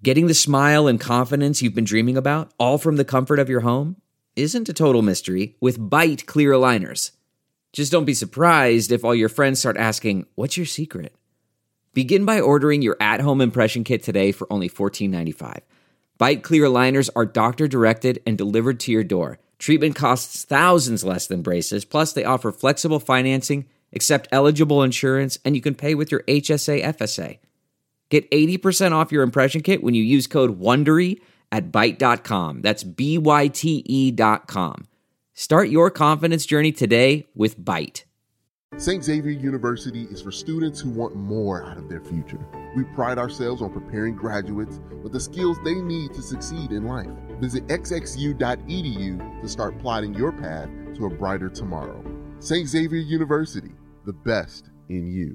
Getting the smile and confidence you've been dreaming about, all from the comfort of your home, isn't a total mystery with Byte clear aligners. Just don't be surprised if all your friends start asking, "What's your secret?" Begin by ordering your at-home impression kit today for only $14.95. Byte clear aligners are doctor-directed and delivered to your door. Treatment costs thousands less than braces, plus they offer flexible financing, accept eligible insurance, and you can pay with your HSA FSA. Get 80% off your impression kit when you use code WONDERY at Byte.com. That's BYTE.com. Start your confidence journey today with Byte. St. Xavier University is for students who want more out of their future. We pride ourselves on preparing graduates with the skills they need to succeed in life. Visit xxu.edu to start plotting your path to a brighter tomorrow. St. Xavier University, the best in you.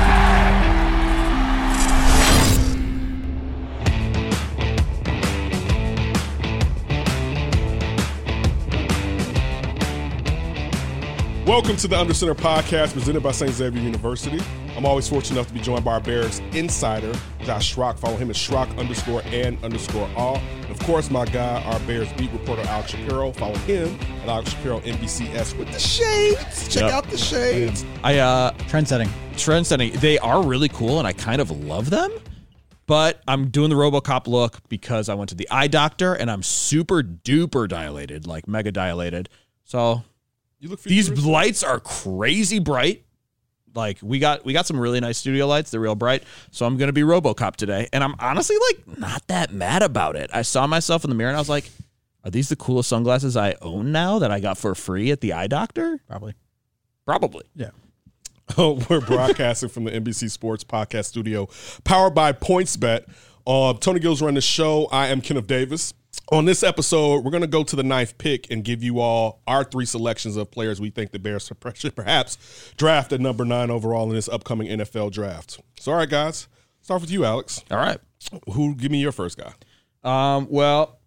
Welcome to the Under Center podcast presented by St. Xavier University. I'm always fortunate enough to be joined by our Bears insider, Josh Schrock. Follow him at Schrock_and_all. And of course, my guy, our Bears beat reporter, Alex Shapiro. Follow him at Alex Shapiro NBCS with the shades. Check out the shades. Trendsetting. They are really cool, and I kind of love them. But I'm doing the RoboCop look because I went to the eye doctor, and I'm super duper dilated, like mega dilated. So these lights are crazy bright. Like we got some really nice studio lights. They're real bright. So I'm going to be RoboCop today. And I'm honestly like not that mad about it. I saw myself in the mirror and I was like, are these the coolest sunglasses I own now that I got for free at the eye doctor? Probably. Yeah. Oh, we're broadcasting from the NBC Sports Podcast Studio, powered by PointsBet. Tony Gill's running the show. I am Kenneth Davis. On this episode, we're going to go to the 9th pick and give you all our 3 selections of players we think the Bears should perhaps draft at number 9 overall in this upcoming NFL draft. So, all right, guys, start with you, Alex. All right. Give me your first guy. Well,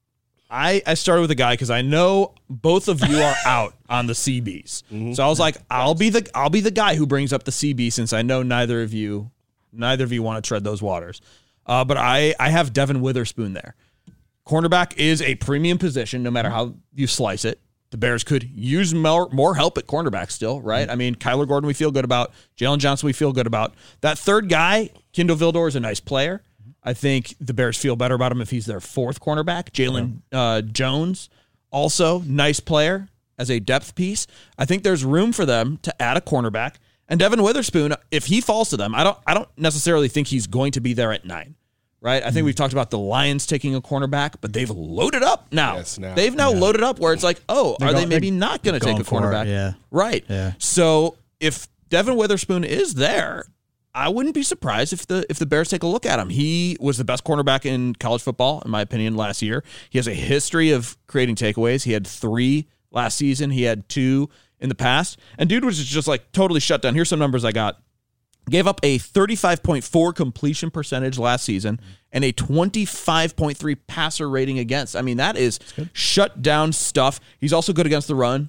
I started with a guy because I know both of you are out on the CBs. Mm-hmm. So I was like, I'll be the guy who brings up the CB since I know neither of you want to tread those waters. But I have Devin Witherspoon there. Cornerback is a premium position, no matter how you slice it. The Bears could use more help at cornerback still, right? Mm-hmm. I mean, Kyler Gordon we feel good about. Jalen Johnson we feel good about. That third guy, Kindle Vildor, is a nice player. I think the Bears feel better about him if he's their 4th cornerback. Jalen Jones, also nice player as a depth piece. I think there's room for them to add a cornerback. And Devin Witherspoon, if he falls to them, I don't necessarily think he's going to be there at 9. Right? I think we've talked about the Lions taking a cornerback, but they've loaded up now. Yes, they've now loaded up where it's like, are they maybe not going to take a cornerback? Yeah. Right. Yeah. So if Devin Witherspoon is there, I wouldn't be surprised if the Bears take a look at him. He was the best cornerback in college football, in my opinion, last year. He has a history of creating takeaways. He had 3 last season. He had 2 in the past. And dude was just like totally shut down. Here's some numbers I got. Gave up a 35.4 completion percentage last season and a 25.3 passer rating against. I mean, that is shut down stuff. He's also good against the run.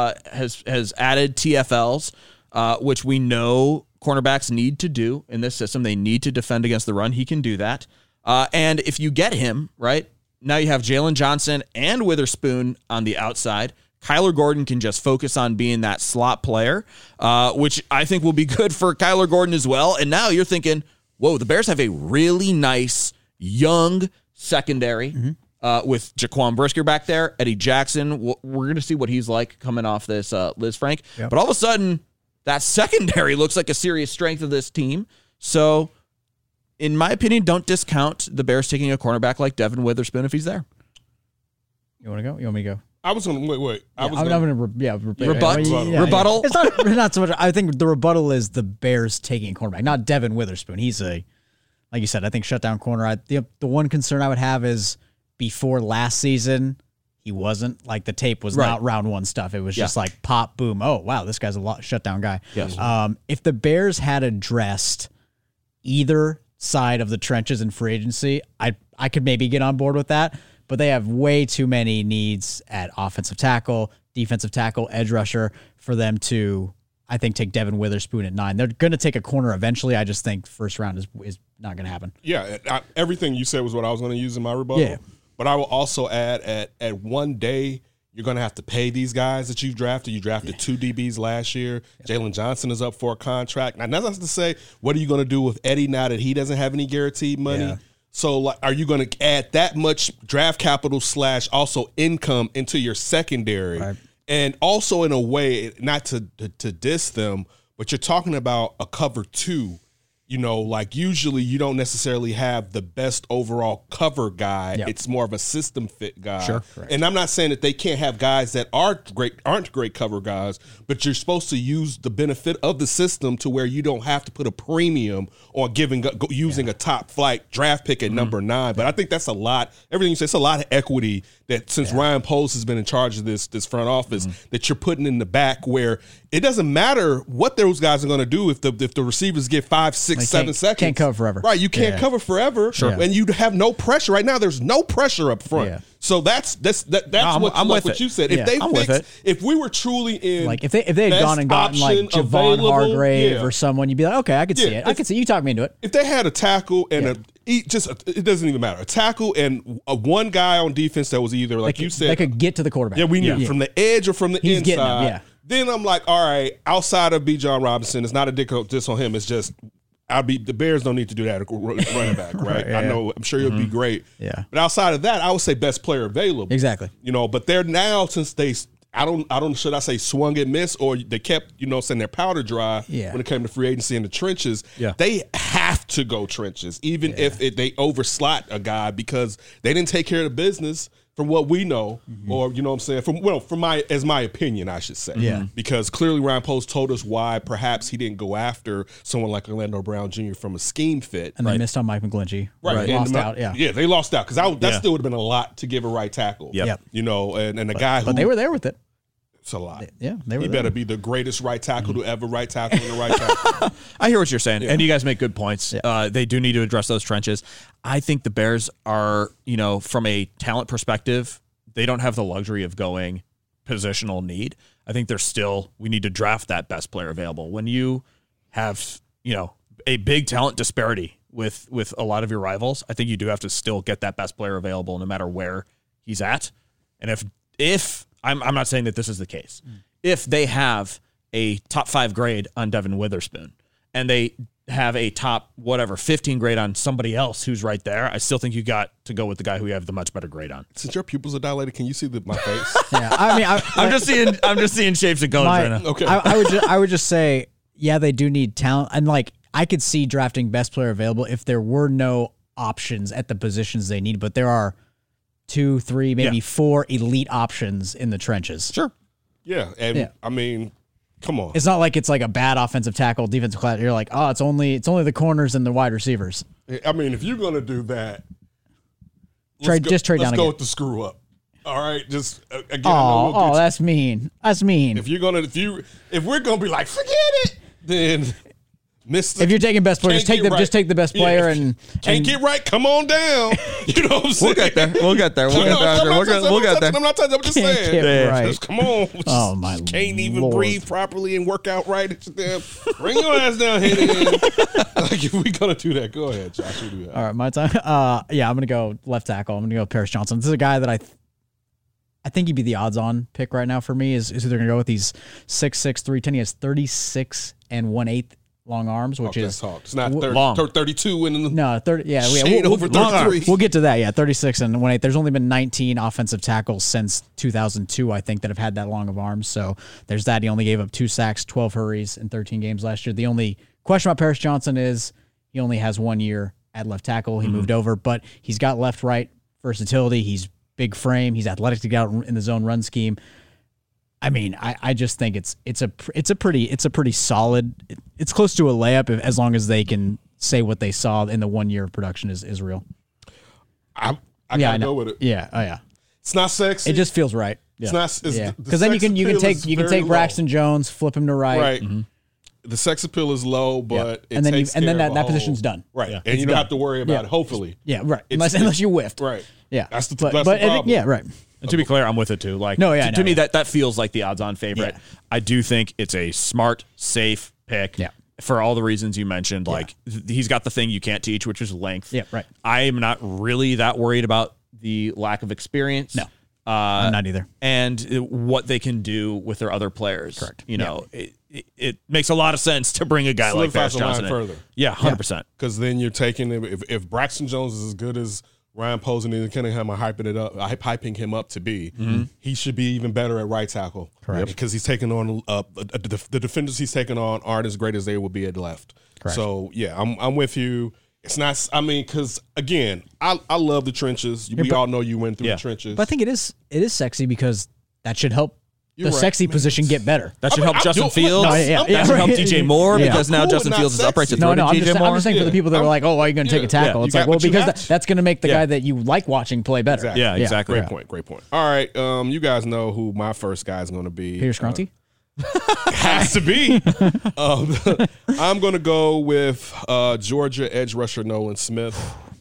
Has added TFLs, which we know cornerbacks need to do in this system. They need to defend against the run. He can do that. And if you get him, right, now you have Jalen Johnson and Witherspoon on the outside. Kyler Gordon can just focus on being that slot player, which I think will be good for Kyler Gordon as well. And now you're thinking, whoa, the Bears have a really nice young secondary with Jaquan Brisker back there, Eddie Jackson. We're going to see what he's like coming off this Liz Frank. Yep. But all of a sudden, that secondary looks like a serious strength of this team. So, in my opinion, don't discount the Bears taking a cornerback like Devin Witherspoon if he's there. You want to go? You want me to go? I was going to wait. I'm going to rebuttal. It's not so much. I think the rebuttal is the Bears taking a cornerback, not Devin Witherspoon. He's like you said, I think shutdown corner. The one concern I would have is before last season, he wasn't like the tape was not round 1 stuff. It was just like pop, boom. Oh wow, this guy's a shutdown guy. Yes. If the Bears had addressed either side of the trenches in free agency, I could maybe get on board with that. But they have way too many needs at offensive tackle, defensive tackle, edge rusher for them to I think take Devin Witherspoon at 9. They're going to take a corner eventually. I just think first round is not going to happen. Yeah, everything you said was what I was going to use in my rebuttal. Yeah. But I will also add at one day, you're going to have to pay these guys that you've drafted. You drafted 2 DBs last year. Jalen Johnson is up for a contract. Now, that's not to say, what are you going to do with Eddie now that he doesn't have any guaranteed money? Yeah. So, like, are you going to add that much draft capital / also income into your secondary? Right. And also, in a way, not to diss them, but you're talking about a cover 2. You know, like usually you don't necessarily have the best overall cover guy. Yep. It's more of a system fit guy. Sure. Correct. And I'm not saying that they can't have guys that aren't great cover guys, but you're supposed to use the benefit of the system to where you don't have to put a premium on using a top flight draft pick at number 9. But I think that's a lot. Everything you say, it's a lot of equity that since Ryan Post has been in charge of this front office that you're putting in the back where it doesn't matter what those guys are going to do if the receivers get 5, 6, 7 seconds. Can't cover forever. Right, you can't cover forever. Sure. And you have no pressure. Right now, there's no pressure up front. Yeah. So that's what you said. Yeah. If they I'm with it. if we were truly in Like if they had gone and gotten like option Javon available, Hargrave or someone, you'd be like, okay, I could see Yeah, it. I could see you talk me into it. if they had a tackle and it doesn't even matter. A tackle and one guy on defense that was either like you said, they could get to the quarterback. yeah, we knew from the edge or from the He's inside. getting them, yeah. Then I'm like, all right, outside of B. John Robinson, it's not a diss on him. It's just the Bears don't need to do that at running back, right? yeah, I know. I'm sure he'll be great. Yeah. But outside of that, I would say best player available. Exactly. You know, but they're now since they. I don't. Should I say swung and missed, or they kept saying their powder dry when it came to free agency in the trenches? Yeah. They have to go trenches, even if they overslot a guy because they didn't take care of the business. From what we know, or you know what I'm saying, from my opinion, I should say, because clearly Ryan Post told us why perhaps he didn't go after someone like Orlando Brown Jr. from a scheme fit, And they missed on Mike McGlinchey. right? Lost out, yeah. They lost out because that still would have been a lot to give a right tackle. Yep. You know, and the guy who But they were there with it. it's a lot. Yeah, they were He there. better be the greatest right tackle to ever right tackle in the right tackle. I hear what you're saying, and you guys make good points. They do need to address those trenches. I think the Bears are, from a talent perspective, they don't have the luxury of going positional need. I think we need to draft that best player available. When you have, a big talent disparity with a lot of your rivals, I think you do have to still get that best player available no matter where he's at. And if I'm not saying that this is the case, if they have a top 5 grade on Devin Witherspoon and they have a top 15 grade on somebody else who's right there, I still think you got to go with the guy who you have the much better grade on. Since your pupils are dilated, can you see my face? Yeah, I mean, I'm just seeing shapes and colors right now. Okay. I would just say, yeah, they do need talent, and like I could see drafting best player available if there were no options at the positions they need, but there are 2, 3, maybe 4 elite options in the trenches. Sure. Yeah, and I mean, come on. It's not like it's like a bad offensive tackle, defensive class. You're like, oh, it's only the corners and the wide receivers. I mean, if you're gonna do that, Trade down Let's go again. with the screw up. All right, just again. I know we'll get That's mean. That's mean. if we're gonna be like, forget it, then Mr. If you're taking best player, just Can't get right. just take the best player and get right. Come on down. You know what I'm saying? We'll get there. We'll get there. I'm not touching. I'm just Can't saying. get right. Just come on. Oh, my Can't even Lord. breathe properly and work out right. Bring your ass down here. Like if we gonna do that, go ahead, Josh. You do that. All right, my time. Yeah, I'm gonna go left tackle. I'm gonna go Paris Johnson. This is a guy that I think he'd be the odds-on pick right now for me. Is who they're gonna go with? He's 6'6", 310. He has 36 1/8 long arms, which is talk. It's not long. 32 in the no 30. Yeah, shade over 33. We'll get to that. Yeah, 36 1/8. There's only been 19 offensive tackles since 2002, I think, that have had that long of arms. So there's that. He only gave up 2 sacks, 12 hurries in 13 games last year. The only question about Paris Johnson is he only has 1 year at left tackle. He moved over, but he's got left-right versatility. He's big frame. He's athletic to get out in the zone run scheme. I mean, I just think it's a pretty solid. It's close to a layup as long as they can say what they saw in the 1 year of production is real. I gotta go with it. Yeah, oh yeah. It's not sexy. It just feels right. Yeah. It's not. Yeah, the because then you sex can appeal take is you can very take low. Braxton Jones, flip him to right, Right. The sex appeal is low, but it and then takes care of that a position's whole- done. Right, Yeah. and It's you don't done. have to worry about it. Hopefully, Yeah, right. It's- Unless you whiffed. right. Yeah, That's the but problem. yeah, right. And to be clear, I'm with it too. Like, to me, that feels like the odds-on favorite. Yeah. I do think it's a smart, safe pick. Yeah. For all the reasons you mentioned, like he's got the thing you can't teach, which is length. Yeah, right. I am not really that worried about the lack of experience. No, I'm not either. And what they can do with their other players. Correct. You know, it makes a lot of sense to bring a guy like Paris Johnson in. Further. Yeah, 100%. Because then you're taking if Braxton Jones is as good as Ryan Posen and Cunningham are hyping him up to be, he should be even better at right tackle. Correct. Because he's taking on the defenders he's taking on aren't as great as they would be at left. Correct. So yeah, I'm with you. It's not. I mean, because again, I love the trenches. We all know you went through the trenches. But I think it is sexy because that should help You're the right, sexy man. position get better. That should help Justin Fields. No, yeah, that should help DJ Moore because now Cool, Justin but not Fields is upright to sexy. throw No, to I'm DJ just, Moore. I'm just saying for the people that are like, oh, why are you going to take a tackle? you It's like, got- well, but you because have to. that's going to make the Yeah. guy that you like watching play better. Exactly. Yeah, exactly. Great point. All right, you guys know who my first guy is going to be. Peter Scrunty? Has to be. I'm going to go with Georgia edge rusher Nolan Smith.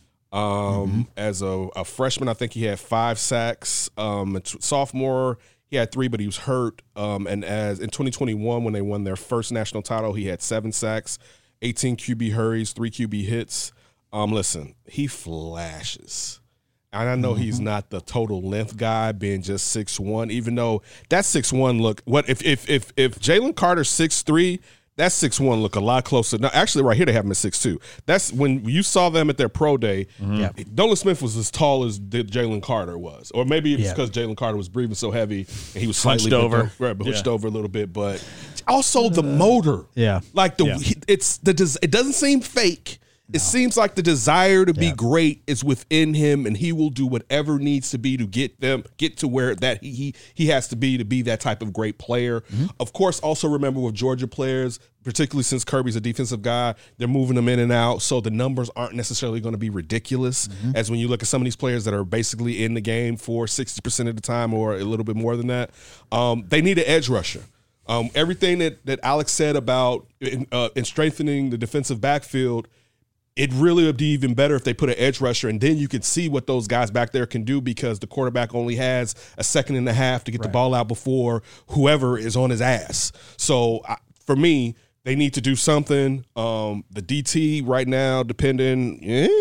As a freshman, I think he had 5 sacks. Sophomore, he had 3, but he was hurt. And as in 2021, when they won their first national title, he had 7 sacks, 18 QB hurries, 3 QB hits. Listen, he flashes. And I know he's not the total length guy, being just 6'1", even though that 6'1" look what if Jalen Carter's 6'3", that 6'1" look a lot closer. Now, actually, right here they have him at 6'2". That's when you saw them at their pro day. Nolan Smith was as tall as Jalen Carter was, or maybe it's because Jalen Carter was breathing so heavy and he was slightly hunched over a little bit. But also the motor, like it doesn't seem fake. It seems like the desire to be great is within him, and he will do whatever needs to be to get to where that he has to be that type of great player. Of course, also remember with Georgia players, particularly since Kirby's a defensive guy, they're moving them in and out, so the numbers aren't necessarily going to be ridiculous. As when you look at some of these players that are basically in the game for 60% of the time or a little bit more than that, they need an edge rusher. Everything that Alex said about in strengthening the defensive backfield, it really would be even better if they put an edge rusher, and then you can see what those guys back there can do because the quarterback only has a second and a half to get the ball out before whoever is on his ass. So for me, they need to do something. The DT right now, depending,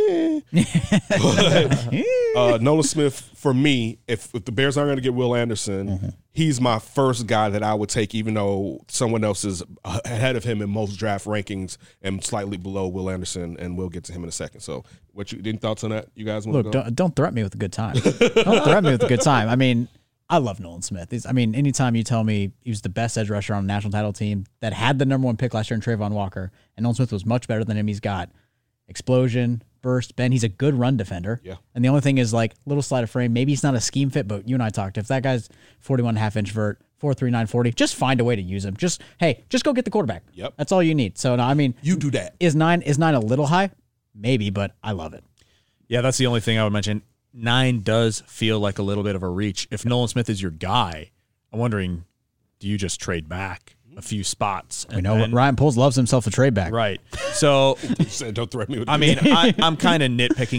but Nolan Smith, for me, if the Bears aren't going to get Will Anderson, he's my first guy that I would take, even though someone else is ahead of him in most draft rankings and slightly below Will Anderson, and we'll get to him in a second. So, any thoughts on that? You guys want to go? Look, don't threaten me with a good time. Don't threaten me with a good time. I mean, I love Nolan Smith. Anytime you tell me he was the best edge rusher on a national title team that had the number 1 pick last year in Trayvon Walker, and Nolan Smith was much better than him, he's got explosion, burst, bend. He's a good run defender. Yeah. And the only thing is, like, little sleight of frame. Maybe he's not a scheme fit, but you and I talked. If that guy's 41.5-inch vert, 4.3, 940, just find a way to use him. Just go get the quarterback. Yep. That's all you need. So, no, I mean, You do that. Is 9 a little high? Maybe, but I love it. Yeah, that's the only thing I would mention. 9 does feel like a little bit of a reach. If Nolan Smith is your guy, I'm wondering, do you just trade back a few spots? We know Ryan Poles loves himself a trade back. Right. So, Don't threaten me with I mean, I'm kind of nitpicking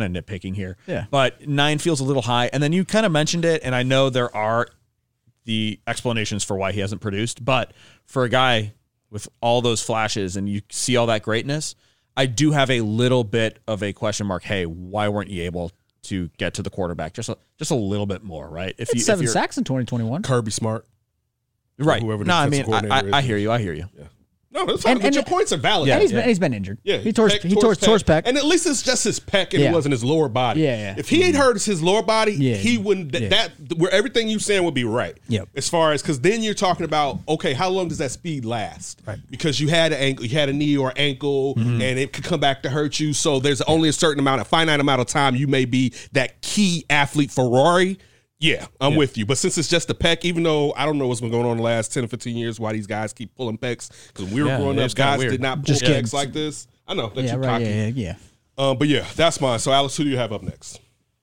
here. Yeah. But 9 feels a little high. And then you kind of mentioned it, and I know there are the explanations for why he hasn't produced. But for a guy with all those flashes and you see all that greatness, I do have a little bit of a question mark. Hey, why weren't you able to get to the quarterback just a little bit more, right? If It's 7 sacks in 2021. Kirby Smart. Right. Whoever the No, I mean, defensive coordinator I is. hear you. Yeah. No, that's fine. But your points are valid. And he's been injured. Yeah, he tore his pec. and at least it's just his pec, and it wasn't his lower body. Yeah. If he ain't hurt his lower body, he wouldn't. Yeah. That where everything you saying would be right. Yep. As far as because then you're talking about okay, how long does that speed last? Right. Because you had an ankle, you had a knee or ankle, and it could come back to hurt you. So there's only a finite amount of time you may be that key athlete Ferrari. Yeah, I'm with you. But since it's just a pec, even though I don't know what's been going on the last 10 or 15 years, why these guys keep pulling pecs, because when we were growing up, guys did not pull pecs like this. I know. That you cocky. Yeah. But yeah, that's mine. So Alex, who do you have up next?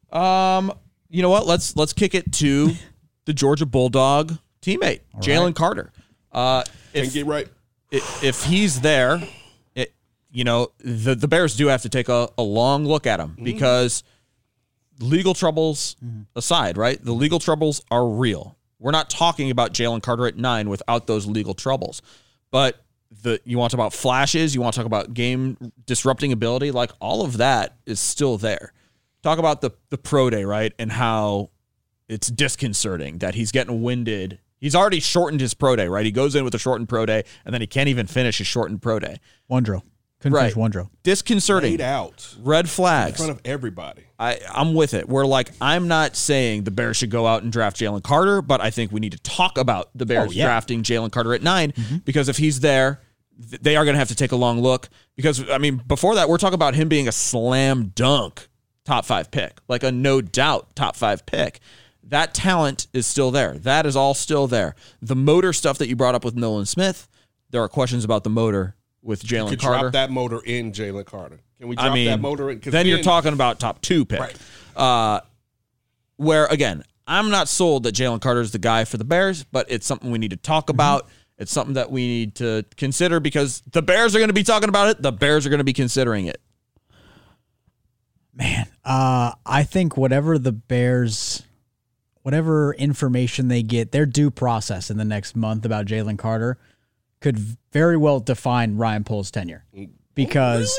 You know what? Let's kick it to the Georgia Bulldog teammate, Jalen Carter. Can't get right. If he's there, the Bears do have to take a long look at him because legal troubles aside, right? The legal troubles are real. We're not talking about Jalen Carter at 9 without those legal troubles. But you want to talk about flashes, you want to talk about game disrupting ability, like all of that is still there. Talk about the pro day, right? And how it's disconcerting that he's getting winded. He's already shortened his pro day, right? He goes in with a shortened pro day, and then he can't even finish his shortened pro day. One drill. Couldn't finish one drill. Disconcerting. Laid out. Red flags. In front of everybody. I'm with it. We're like, I'm not saying the Bears should go out and draft Jalen Carter, but I think we need to talk about the Bears drafting Jalen Carter at 9 because if he's there, they are going to have to take a long look. Because, I mean, before that, we're talking about him being a slam dunk top 5 pick, like a no doubt top 5 pick. That talent is still there. That is all still there. The motor stuff that you brought up with Nolan Smith, there are questions about the motor with Jalen Carter. Drop that motor in Jalen Carter. Can we drop that motor in? Then you're talking about top 2 pick. Right. Where, again, I'm not sold that Jalen Carter is the guy for the Bears, but it's something we need to talk about. It's something that we need to consider because the Bears are going to be talking about it. The Bears are going to be considering it. Man, I think whatever the Bears, whatever information they get, their due process in the next month about Jalen Carter could very well define Ryan Poles' tenure. Because,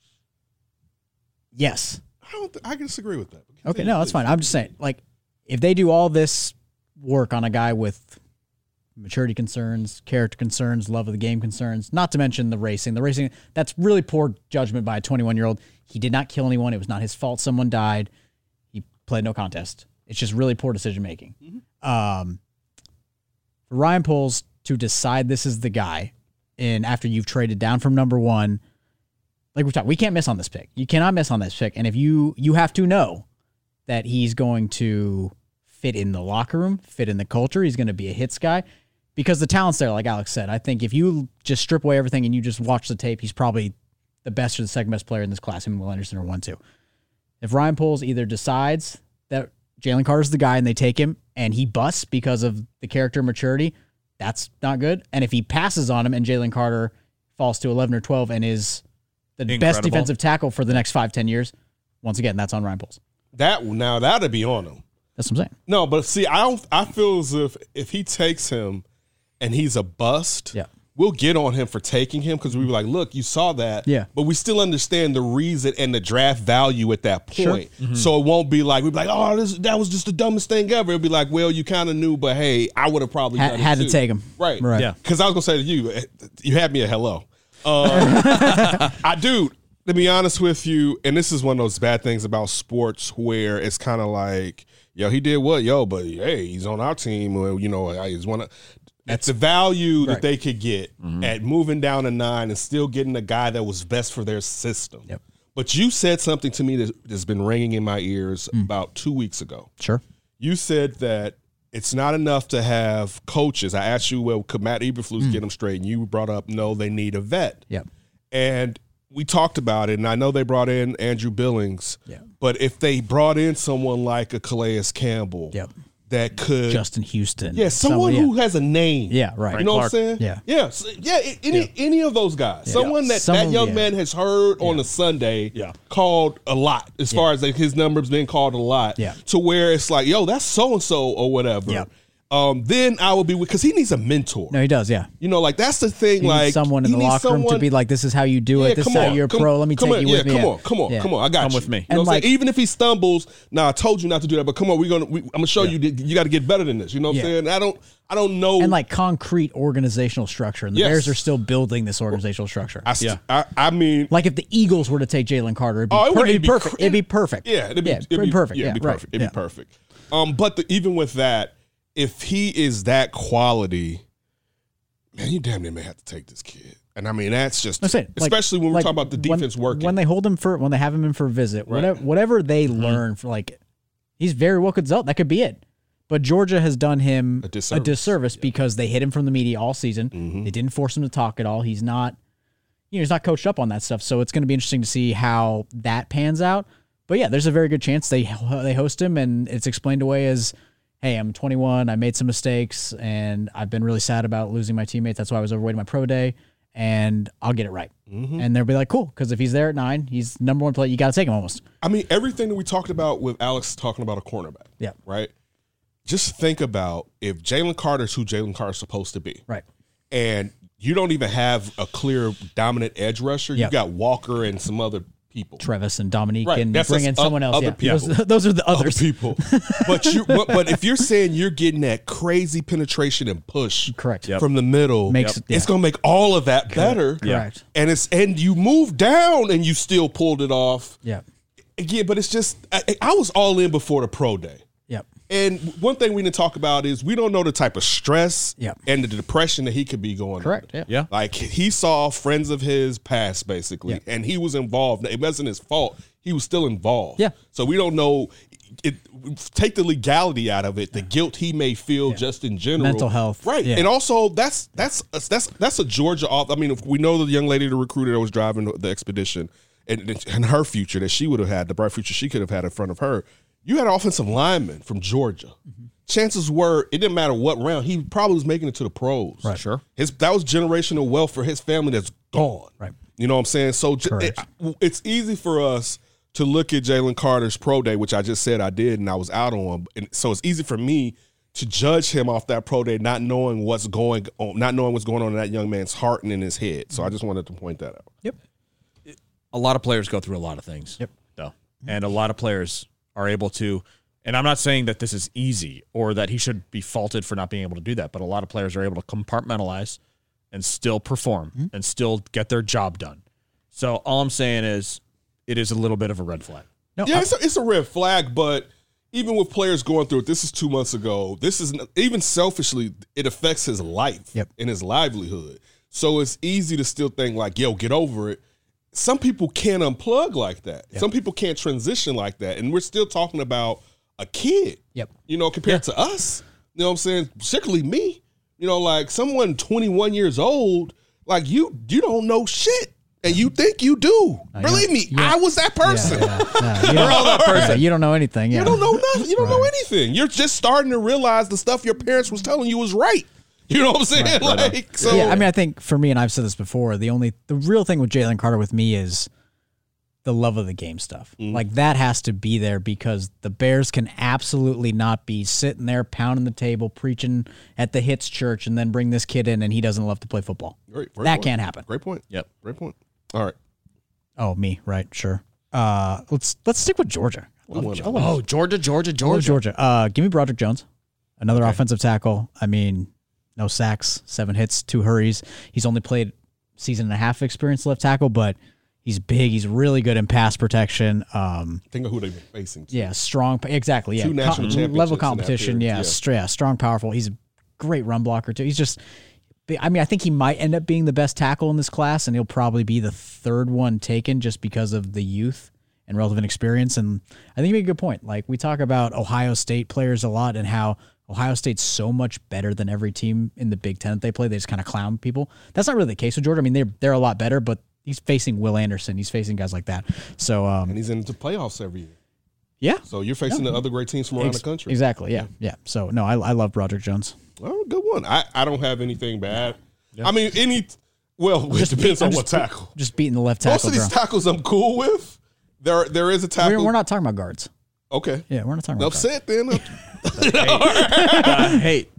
yes. I can disagree with that. Okay, no, that's fine. I'm just saying, like, if they do all this work on a guy with maturity concerns, character concerns, love of the game concerns, not to mention the racing. The racing, that's really poor judgment by a 21-year-old. He did not kill anyone. It was not his fault someone died. He played no contest. It's just really poor decision-making. For Ryan Poles to decide this is the guy, and after you've traded down from number 1, like we're talking, we can't miss on this pick. You cannot miss on this pick. And if you have to know that he's going to fit in the locker room, fit in the culture, he's going to be a hits guy, because the talent's there, like Alex said. I think if you just strip away everything and you just watch the tape, he's probably the best or the second best player in this class. Him and Will Anderson are 1-2. If Ryan Poles either decides that Jalen Carter's the guy and they take him and he busts because of the character maturity, that's not good. And if he passes on him and Jalen Carter falls to 11 or 12 and is the best defensive tackle for the next 5-10 years, once again, that's on Ryan Poles. That'd be on him. That's what I'm saying. No, but see, I feel as if he takes him and he's a bust, we'll get on him for taking him because we were like, look, you saw that. Yeah. But we still understand the reason and the draft value at that point. Sure. So it won't be like, we'll be like, oh, that was just the dumbest thing ever. It'll be like, well, you kind of knew, but hey, I would have probably done had it to take him. Right. Yeah. Because I was going to say to you had me at hello. I do. To be honest with you, and this is one of those bad things about sports where it's kind of like, yo, he did what? Yo, but hey, he's on our team. Well, you know, he's one of. That's the value that they could get at moving down to 9 and still getting a guy that was best for their system. Yep. But you said something to me that's been ringing in my ears about 2 weeks ago. Sure. You said that it's not enough to have coaches. I asked you, well, could Matt Eberflus get them straight? And you brought up, no, they need a vet. Yep. And we talked about it, and I know they brought in Andrew Billings. Yeah. But if they brought in someone like a Calais Campbell that could – Justin Houston. Yeah, someone who has a name. Yeah, right. You know what I'm saying? Yeah. Yeah, any of those guys. Yeah. Someone that young man has heard on a Sunday called a lot as far as like his numbers being called a lot to where it's like, yo, that's so-and-so or whatever. Yeah. Then I would be because he needs a mentor. No, he does, yeah. You know, like that's the thing. He like needs someone in the locker room to be like, this is how you do it. This is how you're a pro. Let me take you with me. Come on. I got you. Come with me. You know what I'm saying? Even if he stumbles, I told you not to do that, but come on, I'm gonna show you. You got to get better than this. You know what I'm saying? I don't know. And like concrete organizational structure, and the Bears are still building this organizational structure. I mean, like if the Eagles were to take Jalen Carter, it'd be perfect. It'd be perfect. Yeah, it'd be perfect. Yeah, it'd be perfect. It'd be perfect. But even with that, if he is that quality, man, you damn near may have to take this kid. And I mean, that's just especially when we're talking about the defense working. When they when they have him in for a visit, whatever they learn, for like, he's very well could that could be it. But Georgia has done him a disservice because they hid him from the media all season. They didn't force him to talk at all. He's not, he's not coached up on that stuff. So it's going to be interesting to see how that pans out. But yeah, there's a very good chance they host him, and it's explained away as, hey, I'm 21, I made some mistakes, and I've been really sad about losing my teammates. That's why I was overweight my pro day. and I'll get it right. And they'll be like, cool, because if he's there at 9, he's number one player. You got to take him almost. I mean, everything that we talked about with Alex talking about a cornerback. Yeah. Right? Just think about if Jalen Carter's who Jalen Carter's supposed to be. Right. And you don't even have a clear dominant edge rusher. Yep. You got Walker and some other people. Travis and Dominique Right. and That's bring in just someone else. other people. Those are the Other others. people. but if you're saying you're getting that crazy penetration and push Correct. from the middle, it's going to make all of that better. Correct. And you move down and you still pulled it off. Yeah. Again, but it's just I was all in before the pro day. Yep. And one thing we didn't talk about is we don't know the type of stress and the depression that he could be going Correct. under. Yeah. Like he saw friends of his pass basically, and he was involved. It wasn't his fault. He was still involved. Yeah. So we don't know. Take the legality out of it, the guilt he may feel just in general, Mental health, right? yeah. And also that's a Georgia. I mean, if we know the young lady, the recruiter that was driving the expedition, and her future that she would have had, the bright future she could have had in front of her. You had an offensive lineman from Georgia. Chances were it didn't matter what round, he probably was making it to the pros. Right. Sure. That was generational wealth for his family that's gone. Right. You know what I'm saying? So it's easy for us to look at Jalen Carter's pro day, which I just said I did and I was out on. And so it's easy for me to judge him off that pro day, not knowing what's going on in that young man's heart and in his head. So I just wanted to point that out. Yep. A lot of players go through a lot of things. Yep. Though. And a lot of players are able to, and I'm not saying that this is easy or that he should be faulted for not being able to do that, but a lot of players are able to compartmentalize and still perform and still get their job done. So all I'm saying is it is a little bit of a red flag. No, Yeah, it's a red flag, but even with players going through it, this is 2 months ago. This is even selfishly, it affects his life and his livelihood. So it's easy to still think like, yo, get over it. Some people can't unplug like that. Yep. Some people can't transition like that. And we're still talking about a kid, compared to us. You know what I'm saying? Particularly me. You know, like someone 21 years old, like you don't know shit. And you think you do. Believe me, I was that person. We're all that person. You don't know anything. Yeah. You don't know nothing. You don't know anything. You're just starting to realize the stuff your parents was telling you was right. You know what I'm saying? So yeah, I mean, I think for me, and I've said this before, the real thing with Jalen Carter with me is the love of the game stuff. Like that has to be there because the Bears can absolutely not be sitting there pounding the table, preaching at the Hits church, and then bring this kid in and he doesn't love to play football. Great that point. Can't happen. Great point. Yep. Great point. All right. Oh, me, right? Sure. Let's stick with Georgia. Georgia. Give me Broderick Jones, another offensive tackle. I mean, no sacks, 7 hits, 2 hurries. He's only played season and a half experience left tackle, but he's big. He's really good in pass protection. Think of who they've been facing. Yeah, strong. Exactly. Yeah, 2 national championships level in that competition. period. Yeah, strong, powerful. He's a great run blocker too. He's just. I mean, I think he might end up being the best tackle in this class, and he'll probably be the 3rd one taken just because of the youth and relevant experience. And I think you make a good point. Like, we talk about Ohio State players a lot and how Ohio State's so much better than every team in the Big Ten that they play. They just kind of clown people. That's not really the case with Georgia. I mean, they're a lot better, but he's facing Will Anderson. He's facing guys like that. So and he's into playoffs every year. Yeah. So you're facing the other great teams from around the country. Exactly. Yeah. So, no, I love Broderick Jones. Oh, good one. I don't have anything bad. Yeah. I mean, it depends on what tackle. Just beating the left tackle. Most of these tackles I'm cool with. There is a tackle. We're not talking about guards. Okay. Yeah, we're not talking about guards. Upset then. Hate.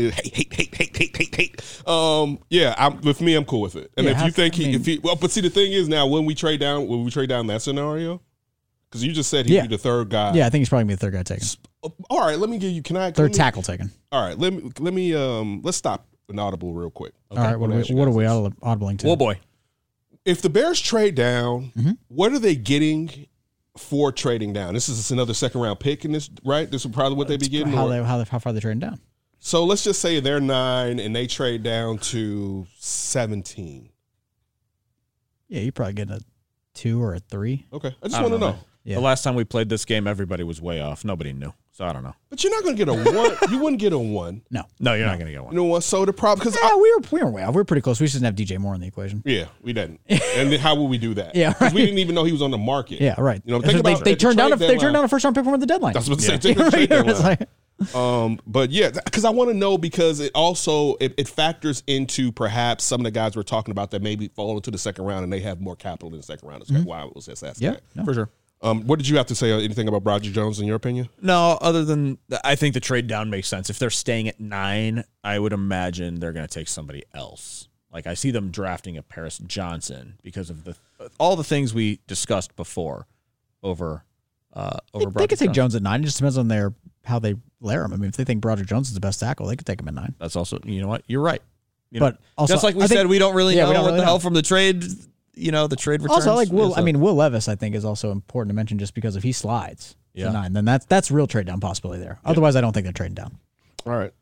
With me, I'm cool with it. And if you think but see, the thing is now when we trade down that scenario, because you just said he'd be the 3rd guy. Yeah, I think he's probably gonna be the 3rd guy taken. All right, let me give you. Third tackle taken. All right, let me let's stop an audible real quick. Okay? All right, what are we audibling to? Oh boy. If the Bears trade down, what are they getting for trading down? This is another 2nd round pick in this, right? This is probably what they'd be getting. How far they're trading down? So let's just say they're 9 and they trade down to 17. Yeah, you're probably getting a 2 or a 3. Okay, I just want to know. Yeah. The last time we played this game, everybody was way off. Nobody knew. So I don't know. But you're not going to get a 1. You wouldn't get a 1. No, you're not going to get one. You know what? So the problem, because we were way off. We were pretty close. We just didn't have DJ Moore in the equation. Yeah, we didn't. And then how would we do that? Yeah, right. We didn't even know he was on the market. Yeah, right. You know, think about they turned down a first round pick from the deadline. That's what they say. Right. But yeah, because I want to know, because it also it factors into perhaps some of the guys we're talking about that maybe fall into the second round and they have more capital in the second round. That's why I was just asking. Yeah, that. no. For sure. What did you have to say? Anything about Broderick Jones in your opinion? No, other than I think the trade down makes sense. If they're staying at 9, I would imagine they're going to take somebody else. Like I see them drafting a Paris Johnson because of all the things we discussed before over They could take Jones at 9. It just depends on how they layer him. I mean, if they think Broderick Jones is the best tackle, they could take him at 9. That's also, you know what? You're right. But also, just like we said, we don't really know what the hell from the trade. The trade returns. Also, like Will Levis, I think is also important to mention just because if he slides to 9, then that's real trade down possibility there. Otherwise, I don't think they're trading down. All right,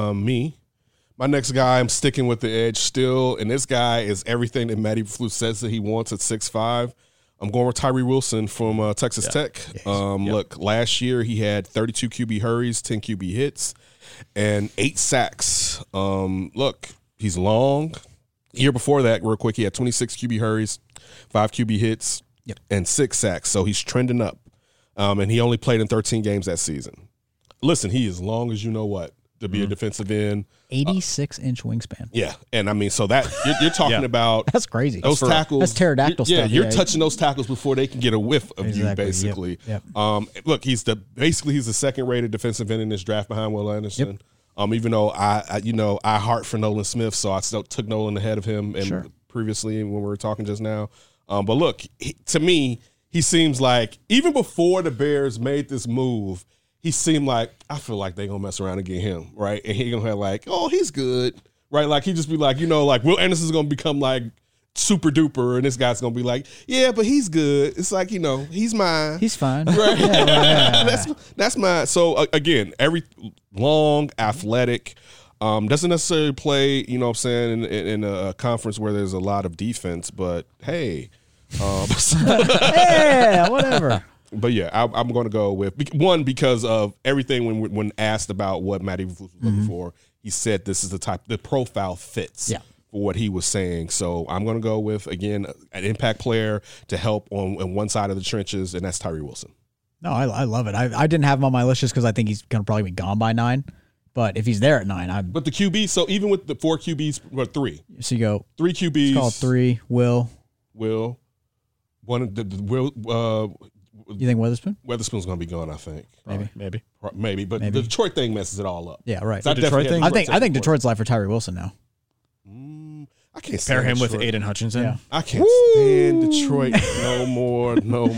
my next guy, I'm sticking with the edge still, and this guy is everything that Matty Eberflus says that he wants at 6'5". I'm going with Tyree Wilson from Texas Tech. Look, last year he had 32 QB hurries, 10 QB hits, and 8 sacks. Look, he's long. Year before that, real quick, he had 26 QB hurries, 5 QB hits, and 6 sacks. So he's trending up. And he only played in 13 games that season. Listen, he is long as you know what to be a defensive end. 86-inch wingspan. Yeah, and I mean, so that you're talking about that's crazy. Those tackles, that's pterodactyl stuff. You're touching those tackles before they can get a whiff of you, basically. Yep. Look, he's the second-rated defensive end in this draft behind Will Anderson. Even though I heart for Nolan Smith, so I still took Nolan ahead of him and previously when we were talking just now. But look, to me, he seems like even before the Bears made this move, he seemed like, I feel like they're going to mess around and get him, right? And he's going to have like, oh, he's good, right? Like he just be like, like Will Anderson's going to become like super duper, and this guy's going to be like, yeah, but he's good. It's like, he's mine. He's fine. Right? That's mine. So again, every long, athletic, doesn't necessarily play, what I'm saying, in a conference where there's a lot of defense, but hey. Yeah, whatever. But yeah, I'm going to go with one because of everything. When asked about what Matty was looking for, he said this is the profile fits for what he was saying. So I'm going to go with, again, an impact player to help on one side of the trenches, and that's Tyree Wilson. No, I love it. I didn't have him on my list just because I think he's going to probably be gone by 9. But if he's there at 9, But the QB, so even with the 4 QBs, what 3? So you go 3 QBs. It's called 3. Will. One of the You think Witherspoon? Witherspoon's going to be gone, I think. Maybe. But the Detroit thing messes it all up. Yeah, right. The Detroit thing? I think Detroit's life for Tyree Wilson now. I can't pair him Detroit. with Aiden Hutchinson. Yeah. I can't stand Detroit no more.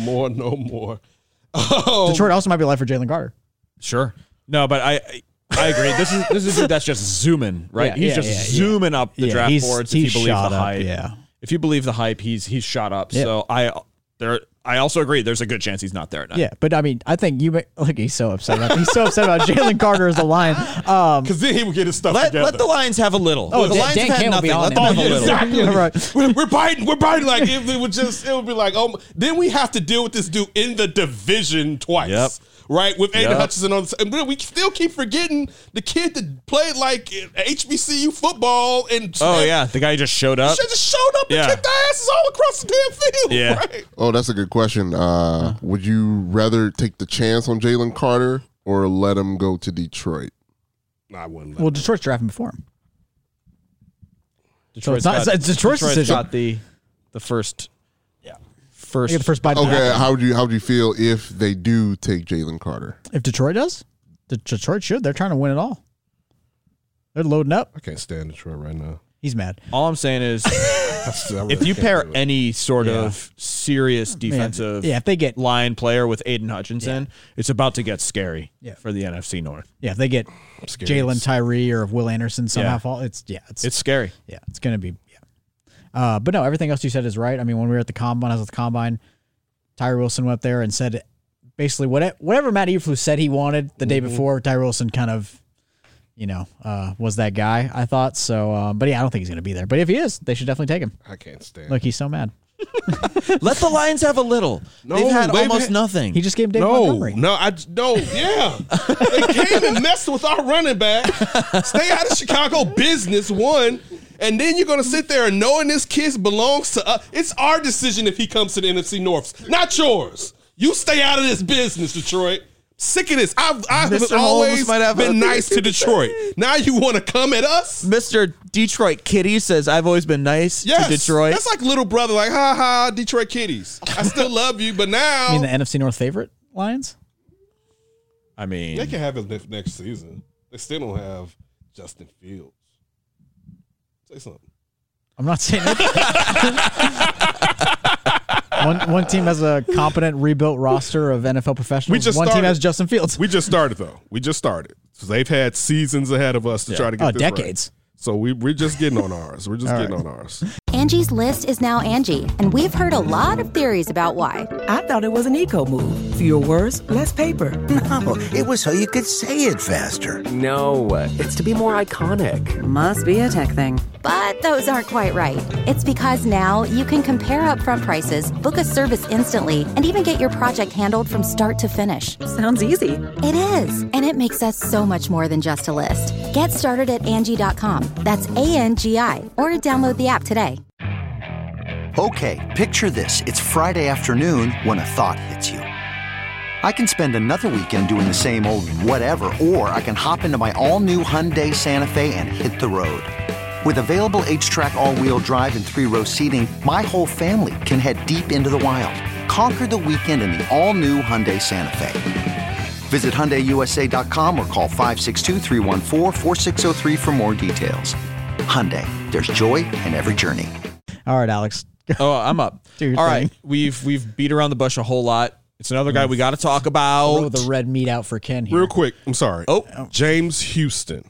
Detroit also might be life for Jalen Carter. Sure. No, but I agree. This is a dude that's just zooming, right? He's just zooming up the draft boards. If you believe the hype, if you believe the hype, he's shot up. Yeah. So I also agree. There's a good chance he's not there at 9. Yeah, but I mean, I think he's so upset about Jalen Carter as the Lion. Because then he would get his stuff together. Let the Lions have a little. Oh, the Lions Dan have had Campbell nothing. Let them have a little. Exactly. Yeah, right. We're biting. Like it would be like, then we have to deal with this dude in the division twice. Yep. Right, with Aiden Hutchinson on the, and we still keep forgetting the kid that played like HBCU football and the guy who just showed up. Just showed up and kicked their asses all across the damn field. Yeah. Right? Oh, that's a good question. Would you rather take the chance on Jalen Carter or let him go to Detroit? I wouldn't. Well, Detroit's drafting before him. Detroit's Detroit's decision. got the first. They get the first bite. Okay, how would you feel if they do take Jalen Carter? If Detroit does, Detroit should. They're trying to win it all. They're loading up. I can't stand Detroit right now. He's mad. All I'm saying is, if you pair any sort of serious defensive if they get line player with Aiden Hutchinson, it's about to get scary for the NFC North. Yeah, if they get Jalen Tyree or if Will Anderson somehow fall, it's scary. Yeah, it's going to be. But no, everything else you said is right. I mean, when we were at the combine, I was at the combine, Tyree Wilson went up there and said basically whatever Matt Eberflus said he wanted the day before, Tyree Wilson kind of, was that guy, I thought. So, but yeah, I don't think he's going to be there. But if he is, they should definitely take him. I can't stand. Look, he's so mad. Let the Lions have a little. They've had almost nothing. He just gave David Montgomery. They came and messed with our running back. Stay out of Chicago business, one. And then you're going to sit there and knowing this kid belongs to us. It's our decision if he comes to the NFC North, not yours. You stay out of this business, Detroit. Sick of this. I've Mr. always Holmes might have been a- nice to Detroit. Now you want to come at us? Mr. Detroit Kitty says, I've always been nice Yes. to Detroit. That's like little brother, like, ha ha, Detroit Kitties. I still love you, but now I mean, the NFC North favorite Lions. I mean, they can have it next season. They still don't have Justin Fields. Say something. I'm not saying that. One team has a competent rebuilt roster of NFL professionals. One team has Justin Fields. We just started, though. We just started. So they've had seasons ahead of us to try to get this decades. right. So we're just getting on ours. We're just getting on ours. Angie's List is now Angie, and we've heard a lot of theories about why. I thought it was an eco move. Fewer words, less paper. No, it was so you could say it faster. No, it's to be more iconic. Must be a tech thing. But those aren't quite right. It's because now you can compare upfront prices, book a service instantly, and even get your project handled from start to finish. Sounds easy. It is, and it makes us so much more than just a list. Get started at Angie.com. That's ANGI, or download the app today. Okay, picture this. It's Friday afternoon when a thought hits you. I can spend another weekend doing the same old whatever, or I can hop into my all-new Hyundai Santa Fe and hit the road. With available H-Track all-wheel drive and 3-row seating, my whole family can head deep into the wild. Conquer the weekend in the all-new Hyundai Santa Fe. Visit HyundaiUSA.com or call 562-314-4603 for more details. Hyundai, there's joy in every journey. All right, Alex. Oh, I'm up. Do your All thing. right, we've beat around the bush a whole lot. It's another guy we got to talk about. Throw the red meat out for Ken here. Real quick, I'm sorry. Oh. James Houston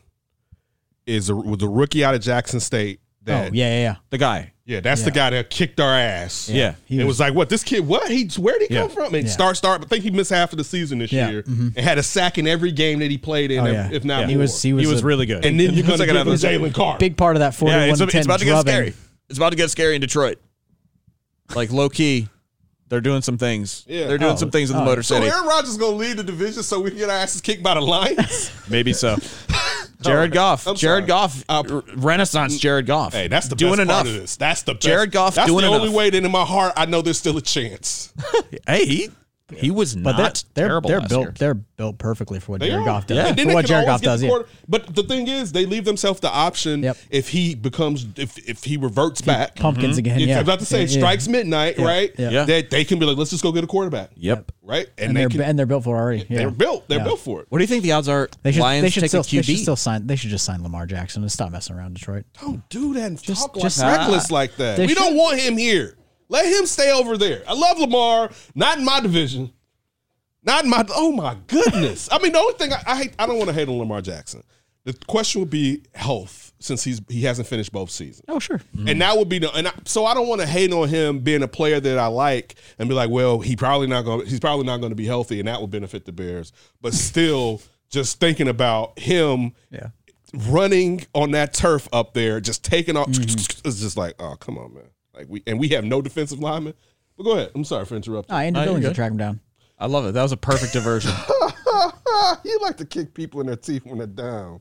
was a rookie out of Jackson State. That, yeah. The guy. Yeah, that's the guy that kicked our ass. Yeah. It was like, what, this kid, what? Where'd he come from? And Yeah. start, but I think he missed half of the season this Yeah. year Mhm. and had a sack in every game that he played in, if not more. He was He was really good. And then you're going to Second give him half. Jalen Carr. big part of that 41 it's to 10 about to get drubbing. scary. It's about to get scary in Detroit. Like, low-key, they're doing some things. Yeah. They're doing some things in the Motor So City. Aaron Rodgers is going to lead the division so we can get our asses kicked by the Lions? Maybe so. Jared Goff. I'm Jared sorry. Goff. Renaissance Jared Goff. Hey, that's the doing best enough. part of this. That's the best. Jared Goff that's doing the only enough. way that in my heart I know there's still a chance. Hey, he was But not they're terrible last built year. They're built perfectly for what They Jared are. Goff does. And then For they what can Jared always Goff get does, the yeah. quarter- But the thing is, they leave themselves the option Yep. if he becomes if he reverts back. Pumpkins again, If yeah. I'm about to say Yeah. strikes midnight, Yeah. right? Yeah. That they can be like, let's just go get a quarterback. Yep. Right? And they they're built for it already. Yeah. They're built. They're Yeah. built for it. What do you think the odds are They should, Lions they should take still, a They should QB? still sign. They should just sign Lamar Jackson and stop messing around Detroit. Don't do that and talk just- like reckless like that. They We don't should. want him here. Let him stay over there. I love Lamar. Not in my division. Not in my. Oh my goodness. I mean, the only thing I hate. I don't want to hate on Lamar Jackson. The question would be health, since he hasn't finished both seasons. Oh, sure. And that would be so I don't want to hate on him being a player that I like and be like, well, he's probably not going to be healthy, and that would benefit the Bears. But still, just thinking about him running on that turf up there, just taking off, it's just like, oh, come on, man. Like we have no defensive linemen. But go ahead. I'm sorry for interrupting. Andy you're Billings will good. track him down. I love it. That was a perfect diversion. You like to kick people in their teeth when they're down.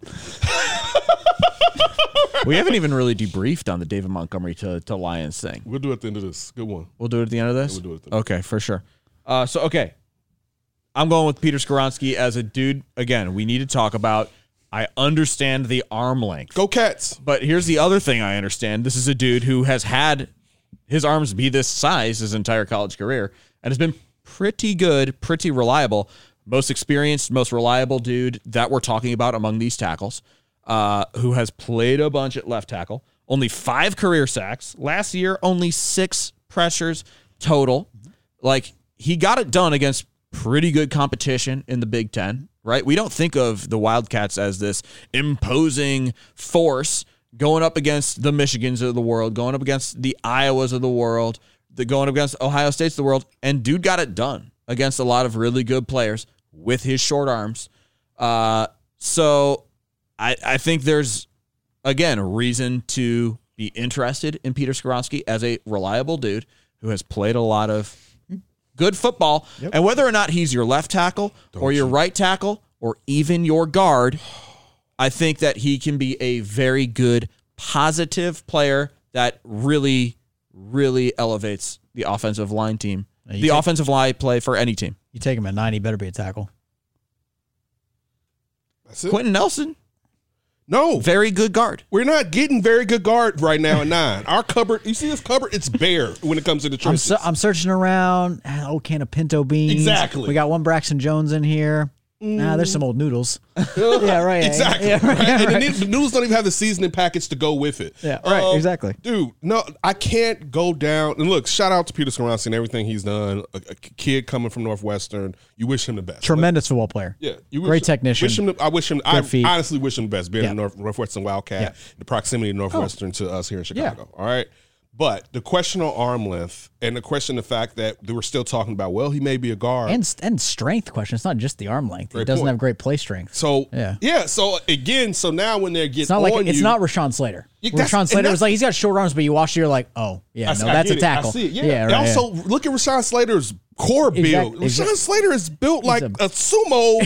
We haven't even really debriefed on the David Montgomery to Lions thing. We'll do it at the end of this. Good one. We'll do it at the end of this? Yeah, we'll do it at the end. Okay, for sure. Okay. I'm going with Peter Skoronski as a dude. Again, we need to talk about. I understand the arm length. Go Cats. But here's the other thing I understand. This is a dude who has had his arms be this size his entire college career and has been pretty good, pretty reliable. Most experienced, most reliable dude that we're talking about among these tackles, who has played a bunch at left tackle. Only 5 career sacks. Last year, only 6 pressures total. Like, he got it done against pretty good competition in the Big Ten, right? We don't think of the Wildcats as this imposing force going up against the Michigans of the world, going up against the Iowas of the world, going up against Ohio States of the world, and dude got it done against a lot of really good players with his short arms. So I think there's, again, a reason to be interested in Peter Skoronski as a reliable dude who has played a lot of good football. Yep. And whether or not he's your left tackle or your right tackle or even your guard, I think that he can be a very good, positive player that really, really elevates the offensive line team. The offensive line play for any team. You take him at 9, he better be a tackle. That's it. Quentin Nelson, No. very good guard. We're not getting very good guard right now at 9. Our cupboard, you see this cupboard? It's bare when it comes to the trenches. I'm searching around. Old can of pinto beans. Exactly. We got one Braxton Jones in here. There's some old noodles. Yeah, right. Exactly. Yeah, right, And right. the noodles don't even have the seasoning package to go with it. Yeah, right, exactly. Dude, no, I can't go down. And look, shout out to Peter Skoronski and everything he's done. A kid coming from Northwestern. You wish him the best. Tremendous football player. Yeah, great technician. I feet. honestly wish him the best, being Yeah. a Northwestern Wildcat, Yeah. the proximity of Northwestern to us here in Chicago. All right. But the question on arm length and the question, the fact that they were still talking about, well, he may be a guard. And strength question. It's not just the arm length. He Great doesn't point. have great play strength. So, Yeah. So again, so now when they're getting It's not like on it's you, not Rashawn Slater. Yeah, Rashawn and Slater that's- was like, he's got short arms, but you watch it, you're like, oh, yeah, I that's get a it. tackle. I see it. Yeah. Yeah, And right, also, look at Rashawn Slater's core build. Exactly. Rashawn Slater is built like a sumo.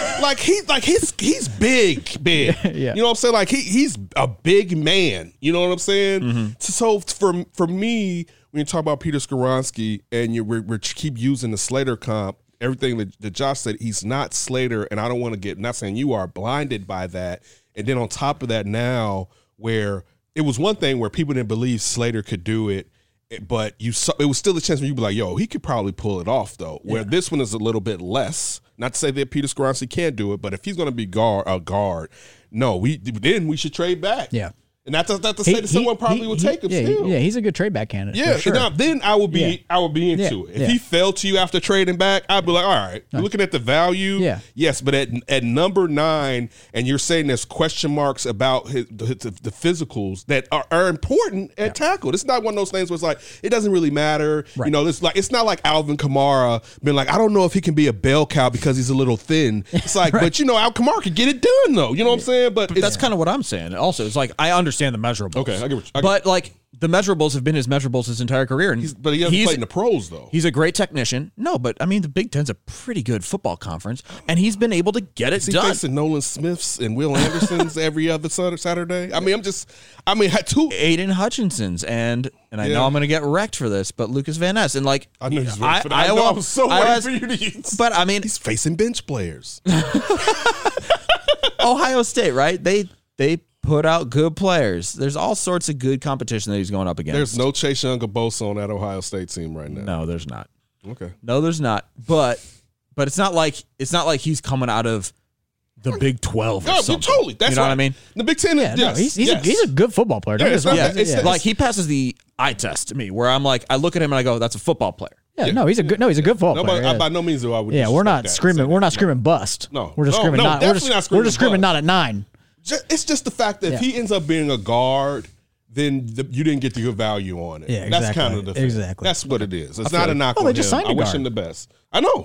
he's big. Yeah. You know what I'm saying? Like he's a big man. You know what I'm saying? Mm-hmm. So for me, when you talk about Peter Skoronski and we keep using the Slater comp, everything that Josh said, he's not Slater, and I don't want to get. Not saying you are blinded by that, and then on top of that, now where it was one thing where people didn't believe Slater could do it. But you saw it was still a chance where you'd be like, yo, he could probably pull it off, though. Where this one is a little bit less. Not to say that Peter Skoronski can't do it, but if he's going to be a guard, no, then we should trade back. Yeah. And not to say that someone probably would take him still. Yeah, he's a good trade back candidate. Yeah, for sure. now, then I would be into it. If he fell to you after trading back, I'd be like, all right, you're looking at the value. Yeah. Yes, but at number 9, and you're saying there's question marks about the physicals that are important at tackle. It's not one of those things where it's like, it doesn't really matter. Right. You know, it's not like Alvin Kamara being like, I don't know if he can be a bell cow because he's a little thin. It's like, but Alvin Kamara could get it done though. You know what I'm saying? But That's kind of what I'm saying. Also, it's like I understand the measurables. Okay, I get what but like the measurables have been his measurables his entire career, and but he hasn't played in the pros though. He's a great technician. No, but I mean the Big Ten's a pretty good football conference, and he's been able to get it Is he done. facing Nolan Smiths and Will Andersons every other Saturday? I mean, had two. Aiden Hutchinson's and I know I'm going to get wrecked for this, but Lucas Van Ness and like I know he's ready for that. I was so waiting for you to use. But I mean, he's facing bench players. Ohio State, right? They put out good players. There's all sorts of good competition that he's going up against. There's no Chase Young-Bosa on that Ohio State team right now. No, there's not. Okay. No, there's not. But it's not like he's coming out of the Big 12 or something. Totally. That's you know right. what I mean? The Big Ten. He's a good football player. Yeah, It's like he passes the eye test to me, where I'm like, I look at him and I go, "That's a football player." Yeah, no, he's a good football player. Yeah. By no means do I would. Yeah, we're not screaming. We're not screaming bust. No, we're just screaming. definitely not screaming We're just screaming bust. not at 9. It's just the fact that if he ends up being a guard, then you didn't get the good value on it. Yeah, exactly. That's kind of the thing. Exactly. That's what it is. It's not a knock Well, on they just him. signed a I wish guard. him the best. I know.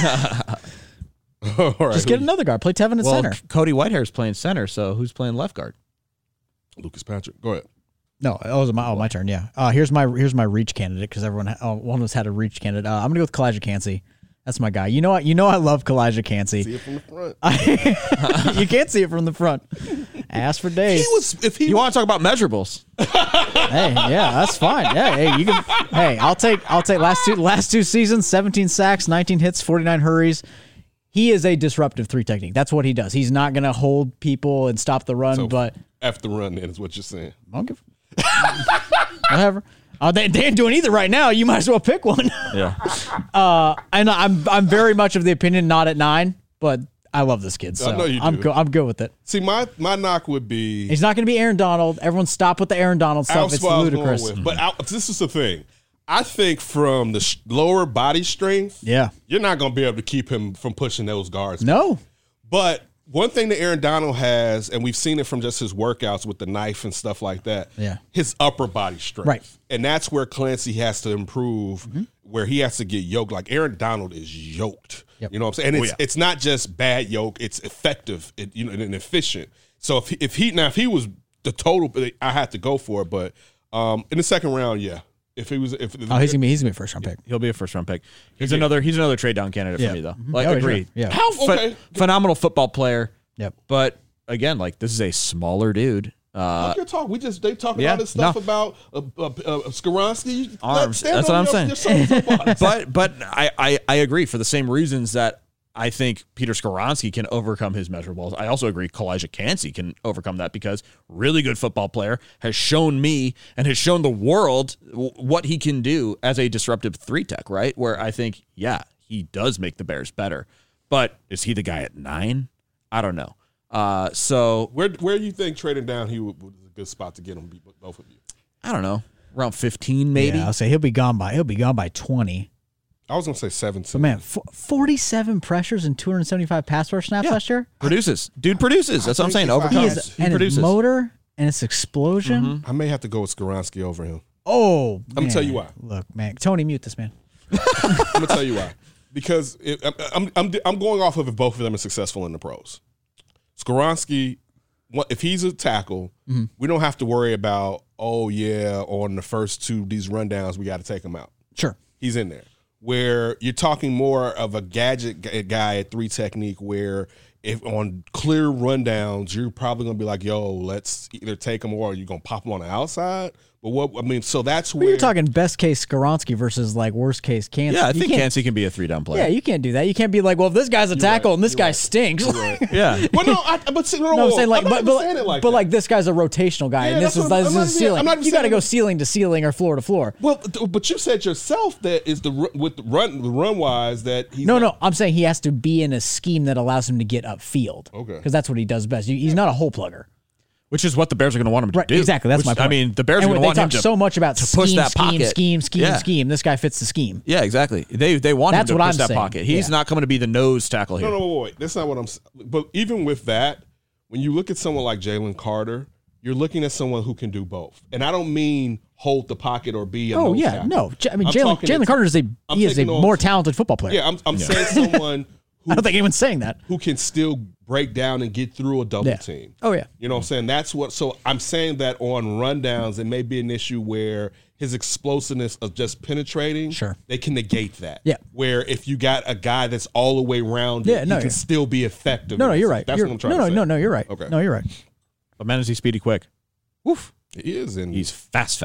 All right. Just get another guard. Play Tevin at Well, center. Cody Whitehair's playing center, so who's playing left guard? Lucas Patrick. Go ahead. No, it was my turn. Yeah. Here's my reach candidate because everyone one of us had a reach candidate. I'm gonna go with Kalijah Cansey. That's my guy. You know I love Kalijah Cansey. See it from the front. You can't see it from the front. Ask for days. You want to talk about measurables? Hey, yeah, that's fine. Yeah, hey, you can. Hey, I'll take last two seasons, 17 sacks, 19 hits, 49 hurries. He is a disruptive 3 technique. That's what he does. He's not going to hold people and stop the run, but F the run then is what you're saying. I'll give whatever. They ain't doing either right now. You might as well pick one. Yeah. And I'm very much of the opinion not at 9, but I love this kid. So I know you do. I'm good with it. See, my knock would be He's not going to be Aaron Donald. Everyone stop with the Aaron Donald stuff. that's It's what I was ludicrous. going with. But this is the thing. I think from the lower body strength, Yeah. you're not going to be able to keep him from pushing those guards. No. But one thing that Aaron Donald has, and we've seen it from just his workouts with the knife and stuff like that, his upper body strength. Right. And that's where Clancy has to improve, where he has to get yoked. Like Aaron Donald is yoked. Yep. You know what I'm saying? And it's not just bad yoke, it's effective and efficient. So if he was the total, I had to go for it. But in the second round, yeah. He's gonna be a first round pick. He'll be a first round pick. He's another trade down candidate for me though. Like, Oh, agreed. sure. Yeah. Phenomenal football player. Yep. But again, like this is a smaller dude. They talk about this stuff about Skoronski arms. That's what I'm saying. But I agree for the same reasons that I think Peter Skoronski can overcome his measurables. I also agree Kalijah Kancey can overcome that because really good football player, has shown me and has shown the world what he can do as a disruptive 3-tech, right? Where I think, yeah, he does make the Bears better. But is he the guy at 9? I don't know. So where do you think trading down he was a good spot to get him, both of you? I don't know. Around 15 maybe. Yeah, I'll say he'll be gone by 20. I was going to say 17. So, man, 47 pressures and 275 pass rush snaps last year? Produces. Dude produces. That's what I'm saying. He Overcomes. and produces. his motor and its explosion. I may have to go with Skoronski over him. Oh, I'm going to tell you why. Look, man. Tony, mute this, man. I'm going to tell you why. Because I'm going off of if both of them are successful in the pros. Skoronski, if he's a tackle, we don't have to worry about, on the first 2 these rundowns, we got to take him out. Sure. He's in there. Where you're talking more of a gadget guy at 3 technique where if on clear rundowns, you're probably going to be like, let's either take him or you're going to pop him on the outside. But so that's where you're talking best case Skoronski versus like worst case Kancey. Yeah, I think Kancey can be a 3-down player. Yeah, you can't do that. You can't be like, well, if this guy's a tackle and this guy stinks. Right. Yeah. Well, no, I'm saying like, but like this guy's a rotational guy, and this is the ceiling. You got to go ceiling to ceiling or floor to floor. Well, but you said yourself that is with the run wise that he's no. I'm saying he has to be in a scheme that allows him to get upfield. Okay, because that's what he does best. He's not a hole plugger. Which is what the Bears are going to want him to do. Exactly. That's my point. I mean, the Bears are going to want him to so much about to push that pocket. Scheme. This guy fits the scheme. Yeah, exactly. They want him to push that pocket. He's not coming to be the nose tackle here. No, wait. That's not what I'm saying. But even with that, when you look at someone like Jalen Carter, you're looking at someone who can do both. And I don't mean hold the pocket or be a nose tackle. No. I mean, Jalen Carter is a more talented football player. Yeah, I'm saying someone who, I don't think anyone's saying that. Who can still break down and get through a double team. Oh, yeah. You know what I'm saying? That's what, so I'm saying that on rundowns, it may be an issue where his explosiveness of just penetrating, they can negate that. Yeah. Where if you got a guy that's all the way round, he can still be effective. No, you're right. That's what I'm trying to say. No, you're right. Okay. No, you're right. But man, is he speedy quick. Woof. He is. And he's fast.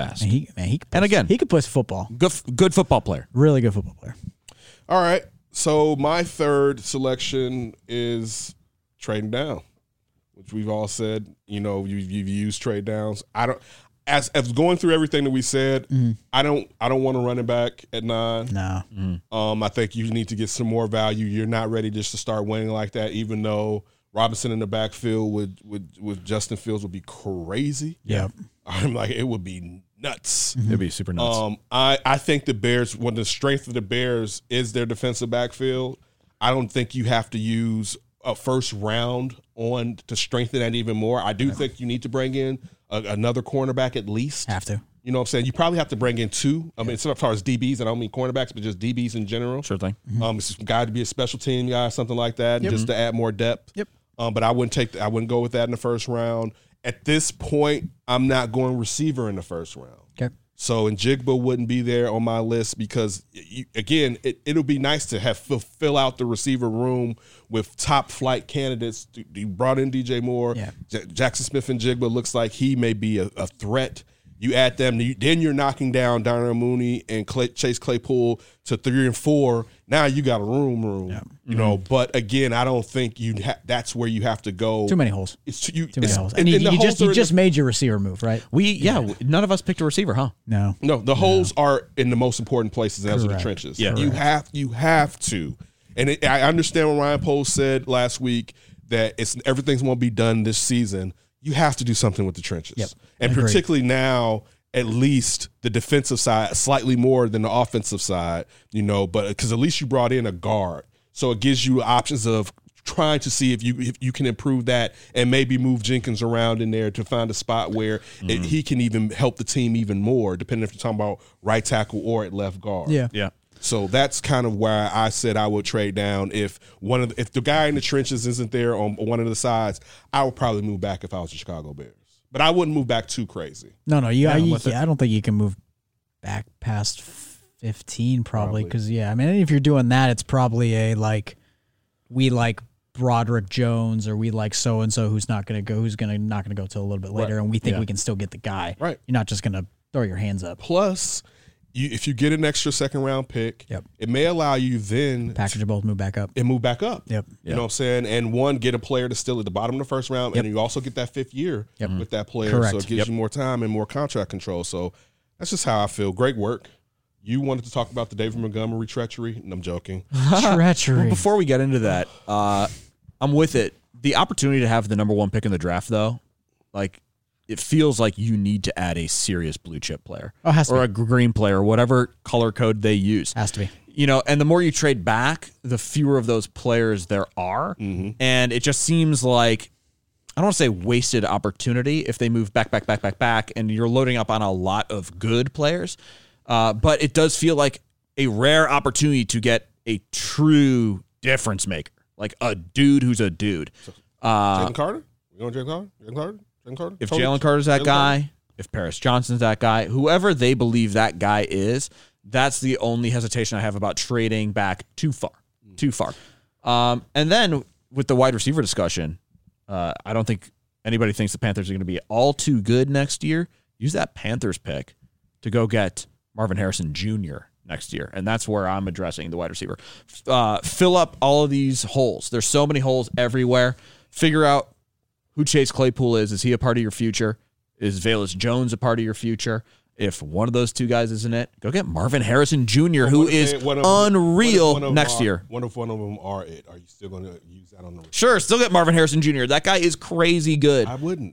And again, he could play football. Good football player. Really good football player. All right. So my third selection is trading down, which we've all said, you've used trade downs. I don't, as going through everything that we said, I don't want to run it back at 9. No. I think you need to get some more value. You're not ready just to start winning like that, even though Robinson in the backfield with Justin Fields would be crazy. Yeah. I'm like, it would be nuts. It'd be super nuts. I think the Bears, one of the strength of the Bears is their defensive backfield. I don't think you have to use a first round on to strengthen that even more. I do think you need to bring in another cornerback at least. Have to. You know what I'm saying? You probably have to bring in 2. I mean, as far as DBs, I don't mean cornerbacks, but just DBs in general. Sure thing. It's a guy to be a special team guy or something like that, just to add more depth. Yep. But I wouldn't go with that in the first round. At this point, I'm not going receiver in the first round. Okay. So Njigba wouldn't be there on my list because, it'll be nice to have fill out the receiver room with top flight candidates. You brought in DJ Moore. Yeah. Jackson Smith-Njigba looks like he may be a threat. You add them, then you're knocking down Darnell Mooney and Chase Claypool to 3 and 4. Now you got a room. Yeah. But again, I don't think that's where you have to go. Too many holes. It's too many holes. And you just made your receiver move, right? None of us picked a receiver, huh? No, the holes are in the most important places, and those are the trenches. Yeah, you have to. And I understand what Ryan Poles said last week that everything's going to be done this season. You have to do something with the trenches. Yep. And particularly now, at least the defensive side, slightly more than the offensive side, but because at least you brought in a guard. So it gives you options of trying to see if you can improve that and maybe move Jenkins around in there to find a spot where he can even help the team even more, depending if you're talking about right tackle or at left guard. Yeah. So that's kind of why I said I would trade down. If the guy in the trenches isn't there on one of the sides, I would probably move back if I was the Chicago Bears. But I wouldn't move back too crazy. No. I don't think you can move back past 15 probably because if you're doing that, it's probably we like Broderick Jones or we like so and so who's not going to go till a little bit later, and we think we can still get the guy. Right. You're not just going to throw your hands up. Plus, if you get an extra second-round pick, it may allow you then package both, move back up. And move back up. Yep. You know what I'm saying? And one, get a player that's still at the bottom of the first round, and you also get that 5th year with that player. Correct. So it gives you more time and more contract control. So that's just how I feel. Great work. You wanted to talk about the David Montgomery treachery, and I'm joking. Treachery. Well, before we get into that, I'm with it. The opportunity to have the number 1 pick in the draft, though, like, it feels like you need to add a serious blue chip player or a green player, whatever color code they use. Has to be. You know, and the more you trade back, the fewer of those players there are. And it just seems like, I don't want to say wasted opportunity if they move back, and you're loading up on a lot of good players. But it does feel like a rare opportunity to get a true difference maker, like a dude who's a dude. Jalen Carter? You want Jalen Carter? If Jalen Carter's that guy, if Paris Johnson's that guy, whoever they believe that guy is, that's the only hesitation I have about trading back too far. And then with the wide receiver discussion, I don't think anybody thinks the Panthers are going to be all too good next year. Use that Panthers pick to go get Marvin Harrison Jr. next year. And that's where I'm addressing the wide receiver. Fill up all of these holes. There's so many holes everywhere. Figure out who Chase Claypool is. Is he a part of your future? Is Velus Jones a part of your future? If one of those two guys isn't it, go get Marvin Harrison Jr., who is unreal next year. What if one of them are it? Are you still going to use that on the receiver? Sure, still get Marvin Harrison Jr. That guy is crazy good. I wouldn't.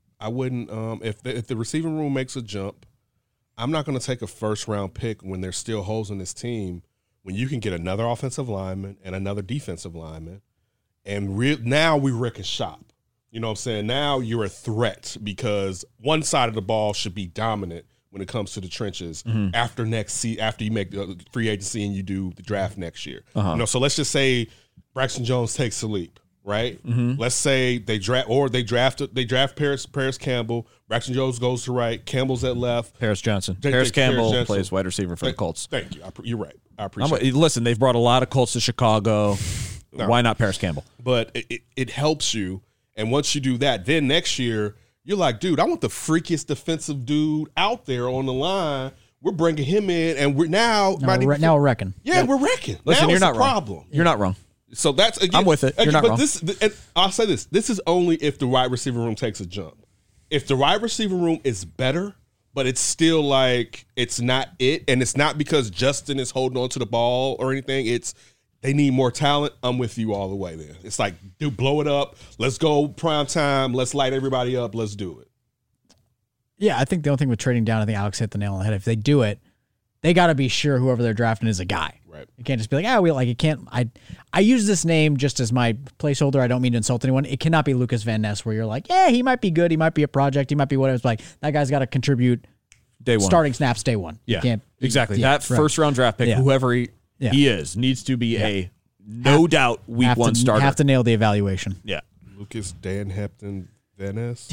If the receiving room makes a jump, I'm not going to take a first-round pick when there's still holes in this team, when you can get another offensive lineman and another defensive lineman, and now we wreck a shop. You know what I'm saying? Now you're a threat because one side of the ball should be dominant when it comes to the trenches after you make the free agency and you do the draft next year. You know, so let's just say Braxton Jones takes a leap, right? Let's say they draft Paris Campbell. Braxton Jones goes to right. Campbell's at left. Paris Johnson. Paris Campbell plays wide receiver for the Colts. Thank you. You're right. I appreciate it. Listen, they've brought a lot of Colts to Chicago. Why not Paris Campbell? But it helps you. And once you do that, then next year, you're like, dude, I want the freakiest defensive dude out there on the line. We're bringing him in, and we're now we're wrecking. Yeah, we're wrecking. Listen, now you're not a wrong. problem. You're not wrong. So that's again, I'm with it. You're not wrong. And I'll say this: this is only if the wide receiver room takes a jump. If the wide receiver room is better, but it's still like it's not it, and it's not because Justin is holding on to the ball or anything. It's they need more talent. I'm with you all the way there. It's like, dude, blow it up. Let's go prime time. Let's light everybody up. Let's do it. Yeah, I think the only thing with trading down, I think Alex hit the nail on the head. If they do it, they got to be sure whoever they're drafting is a guy. Right. You can't just be like, it can't. I use this name just as my placeholder. I don't mean to insult anyone. It cannot be Lucas Van Ness where you're like, yeah, he might be good. He might be a project. He might be whatever. It's like, that guy's got to contribute day one. Starting snaps day one. Yeah, you can't, exactly. Yeah, that first round draft pick, whoever he is, needs to be a no doubt week one starter. Have to nail the evaluation. Yeah. Lucas Dan Hepton Van Ness.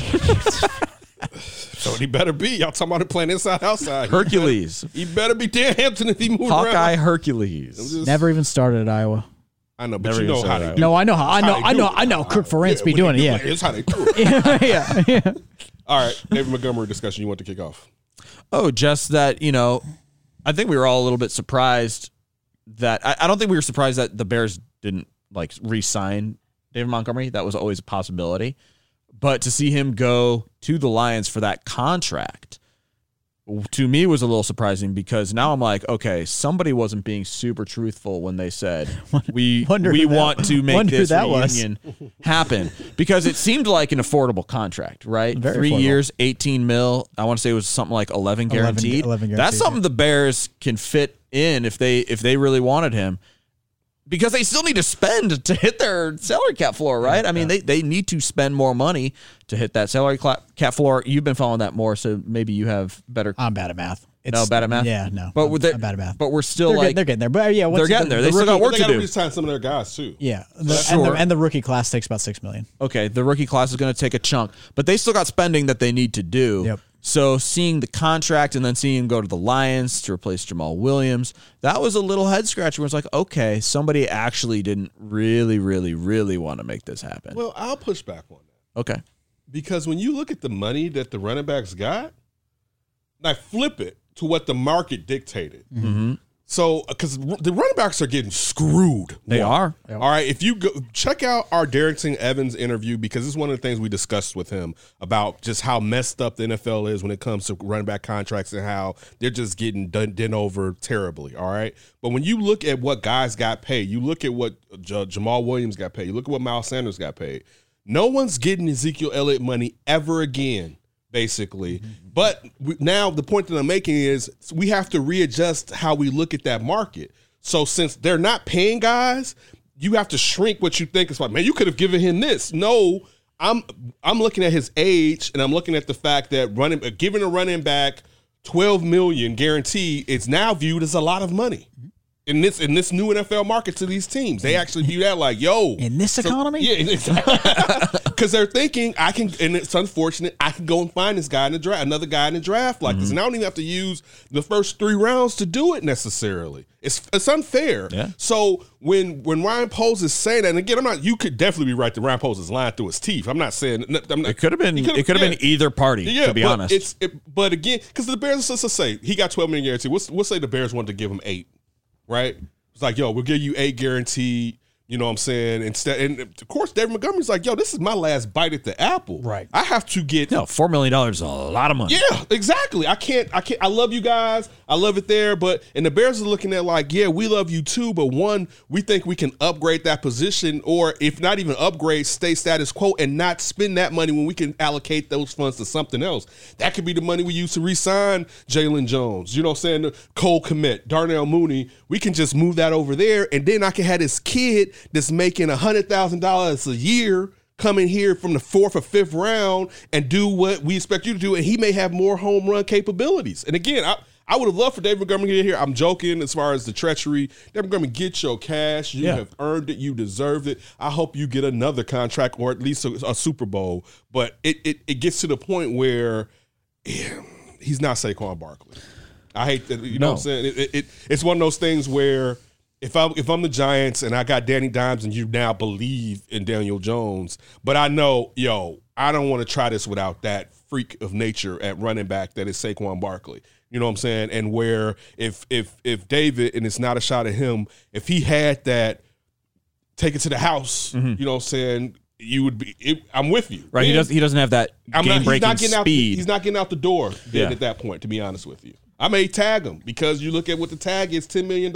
So he better be. Y'all talking about him playing inside outside. Hercules. He better be Dan Hampton if he moves around. Hawkeye Hercules. Never even started at Iowa. I know, but you know how they do. No, I know how. I know. Kirk Ferentz be doing it. Yeah, it's how they do it. yeah. All right, David Montgomery discussion. You want to kick off? Oh, just that, I think we were all a little bit surprised that I don't think we were surprised that the Bears didn't re-sign David Montgomery. That was always a possibility. But to see him go to the Lions for that contract, to me, was a little surprising because now I'm like, okay, somebody wasn't being super truthful when they said we want to make this reunion happen, because it seemed like an affordable contract, right? Very 3 affordable. years, $18 million. I want to say it was something like 11 guaranteed. 11 guaranteed. That's something the Bears can fit in if they really wanted him. Because they still need to spend to hit their salary cap floor, right? I mean, they need to spend more money to hit that salary cap floor. You've been following that more, so maybe you have better. I'm bad at math. Bad at math? Yeah, no. But I'm bad at math. But we're still they're getting there. But yeah, they're getting there. They still got work to do. They got to re-sign some of their guys too. Yeah, Sure. and the rookie class takes about $6 million. Okay, the rookie class is going to take a chunk, but they still got spending that they need to do. Yep. So seeing the contract and then seeing him go to the Lions to replace Jamal Williams, that was a little head scratcher where it's like, okay, somebody actually didn't really, really, really want to make this happen. Well, I'll push back on that. Okay. Because when you look at the money that the running backs got, flip it to what the market dictated. Mm-hmm. So, because the running backs are getting screwed. They are. All right, if you go check out our Darrington Evans interview, because it's one of the things we discussed with him about just how messed up the NFL is when it comes to running back contracts and how they're just getting done over terribly. All right, but when you look at what guys got paid, you look at what Jamal Williams got paid, you look at what Miles Sanders got paid. No one's getting Ezekiel Elliott money ever again, basically. Mm-hmm. But now the point that I'm making is we have to readjust how we look at that market. So since they're not paying guys, you have to shrink what you think. It's like, man, you could have given him this. No, I'm looking at his age, and I'm looking at the fact that giving a running back $12 million guaranteed is now viewed as a lot of money. In this new NFL market to these teams, they actually view that like, yo, in this economy, yeah, because they're thinking I can, and it's unfortunate, I can go and find this guy in the draft, another guy in the draft like this, and I don't even have to use the first 3 rounds to do it necessarily. It's unfair. Yeah. So when Ryan Poles is saying that, and again, you could definitely be right that Ryan Poles is lying through his teeth. I'm not saying it could have been either party. Yeah, to be honest, but again, because the Bears, let's say he got $12 million guaranteed. We'll say the Bears wanted to give him $8 million. Right? It's like, yo, we'll give you $8 million guaranteed. You know what I'm saying? Instead, and of course, David Montgomery's like, yo, this is my last bite at the apple. Right. I have to get $4 million is a lot of money. Yeah, exactly. I can't. I love you guys. I love it there. But and the Bears are looking at like, yeah, we love you too. But one, we think we can upgrade that position, or if not even upgrade, stay status quo and not spend that money when we can allocate those funds to something else. That could be the money we use to re-sign Jalen Jones. You know what I'm saying? Cole Kmet, Darnell Mooney. We can just move that over there, and then I can have this kid that's making $100,000 a year come in here from the 4th or 5th round and do what we expect you to do, and he may have more home run capabilities. And again, I would have loved for David Montgomery to get here. I'm joking as far as the treachery. David Montgomery, get your cash. You have earned it. You deserved it. I hope you get another contract or at least a Super Bowl. But it gets to the point where he's not Saquon Barkley. I hate that. You know what I'm saying? It's one of those things where if I'm the Giants and I got Danny Dimes and you now believe in Daniel Jones, but I know, I don't want to try this without that freak of nature at running back that is Saquon Barkley. You know what I'm saying? And where if David, and it's not a shot at him, if he had that, take it to the house, you know what I'm saying, you would be. I'm with you. Right. He doesn't have that game-breaking speed. He's not getting out the door at that point, to be honest with you. I may tag him because you look at what the tag is, $10 million.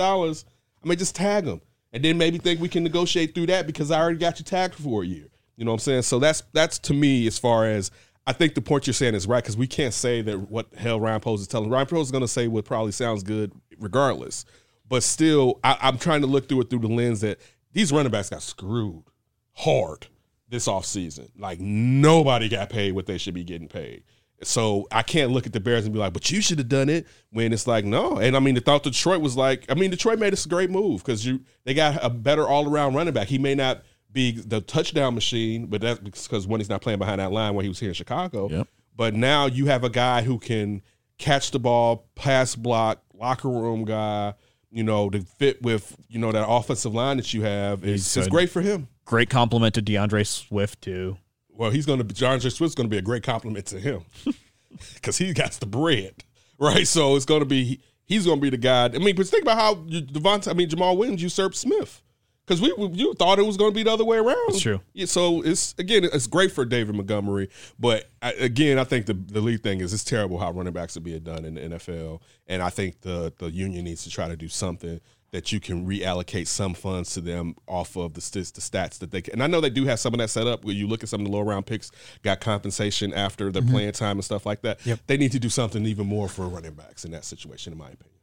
I may just tag him and then maybe think we can negotiate through that because I already got you tagged for a year. You know what I'm saying? So that's to me as far as I think the point you're saying is right because we can't say that what the hell Ryan Poles is telling. Ryan Poles is going to say what probably sounds good regardless. But still, I'm trying to look through it through the lens that these running backs got screwed hard this offseason. Like nobody got paid what they should be getting paid. So I can't look at the Bears and be like, but you should have done it when it's like, no. And I mean, the thought Detroit was like, Detroit made us a great move because they got a better all-around running back. He may not be the touchdown machine, but that's because when he's not playing behind that line when he was here in Chicago. Yep. But now you have a guy who can catch the ball, pass block, locker room guy, to fit with, that offensive line that you have. It's great for him. Great compliment to DeAndre Swift, too. Well, DeAndre Swift's going to be a great compliment to him because he got the bread, right? So it's going to be he's going to be the guy. I mean, but think about how Jamal Williams usurped Smith because you thought it was going to be the other way around. That's true. Yeah, so it's great for David Montgomery, but I think the lead thing is it's terrible how running backs are being done in the NFL, and I think the union needs to try to do something that you can reallocate some funds to them off of the stats that they can. And I know they do have some of that set up where you look at some of the lower round picks, got compensation after their playing time and stuff like that. Yep. They need to do something even more for running backs in that situation, in my opinion.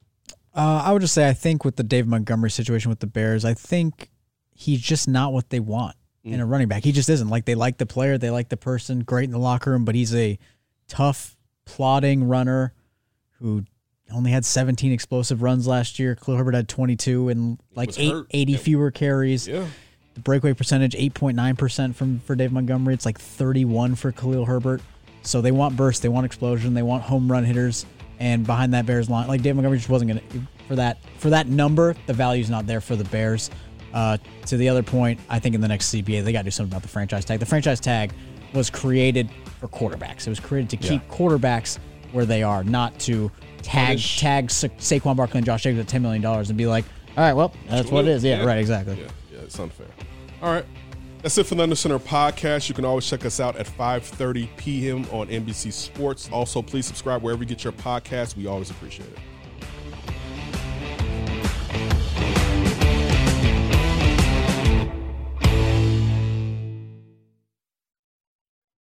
I would just say I think with the David Montgomery situation with the Bears, I think he's just not what they want in a running back. He just isn't. Like, they like the player, they like the person, great in the locker room, but he's a tough, plodding runner who only had 17 explosive runs last year. Khalil Herbert had 22 and like 80 fewer carries. Yeah. The breakaway percentage, 8.9% for Dave Montgomery. It's like 31 for Khalil Herbert. So they want burst, they want explosion, they want home run hitters. And behind that Bears line, like Dave Montgomery just wasn't going to, for that number, the value's not there for the Bears. To the other point, I think in the next CBA, they got to do something about the franchise tag. The franchise tag was created for quarterbacks. It was created to keep quarterbacks where they are, not to tag Saquon Barkley and Josh Jacobs at $10 million and be like, all right, well, that's what it is. Yeah, right, exactly. Yeah, it's unfair. All right. That's it for the Under Center podcast. You can always check us out at 5:30 p.m. on NBC Sports. Also, please subscribe wherever you get your podcasts. We always appreciate it.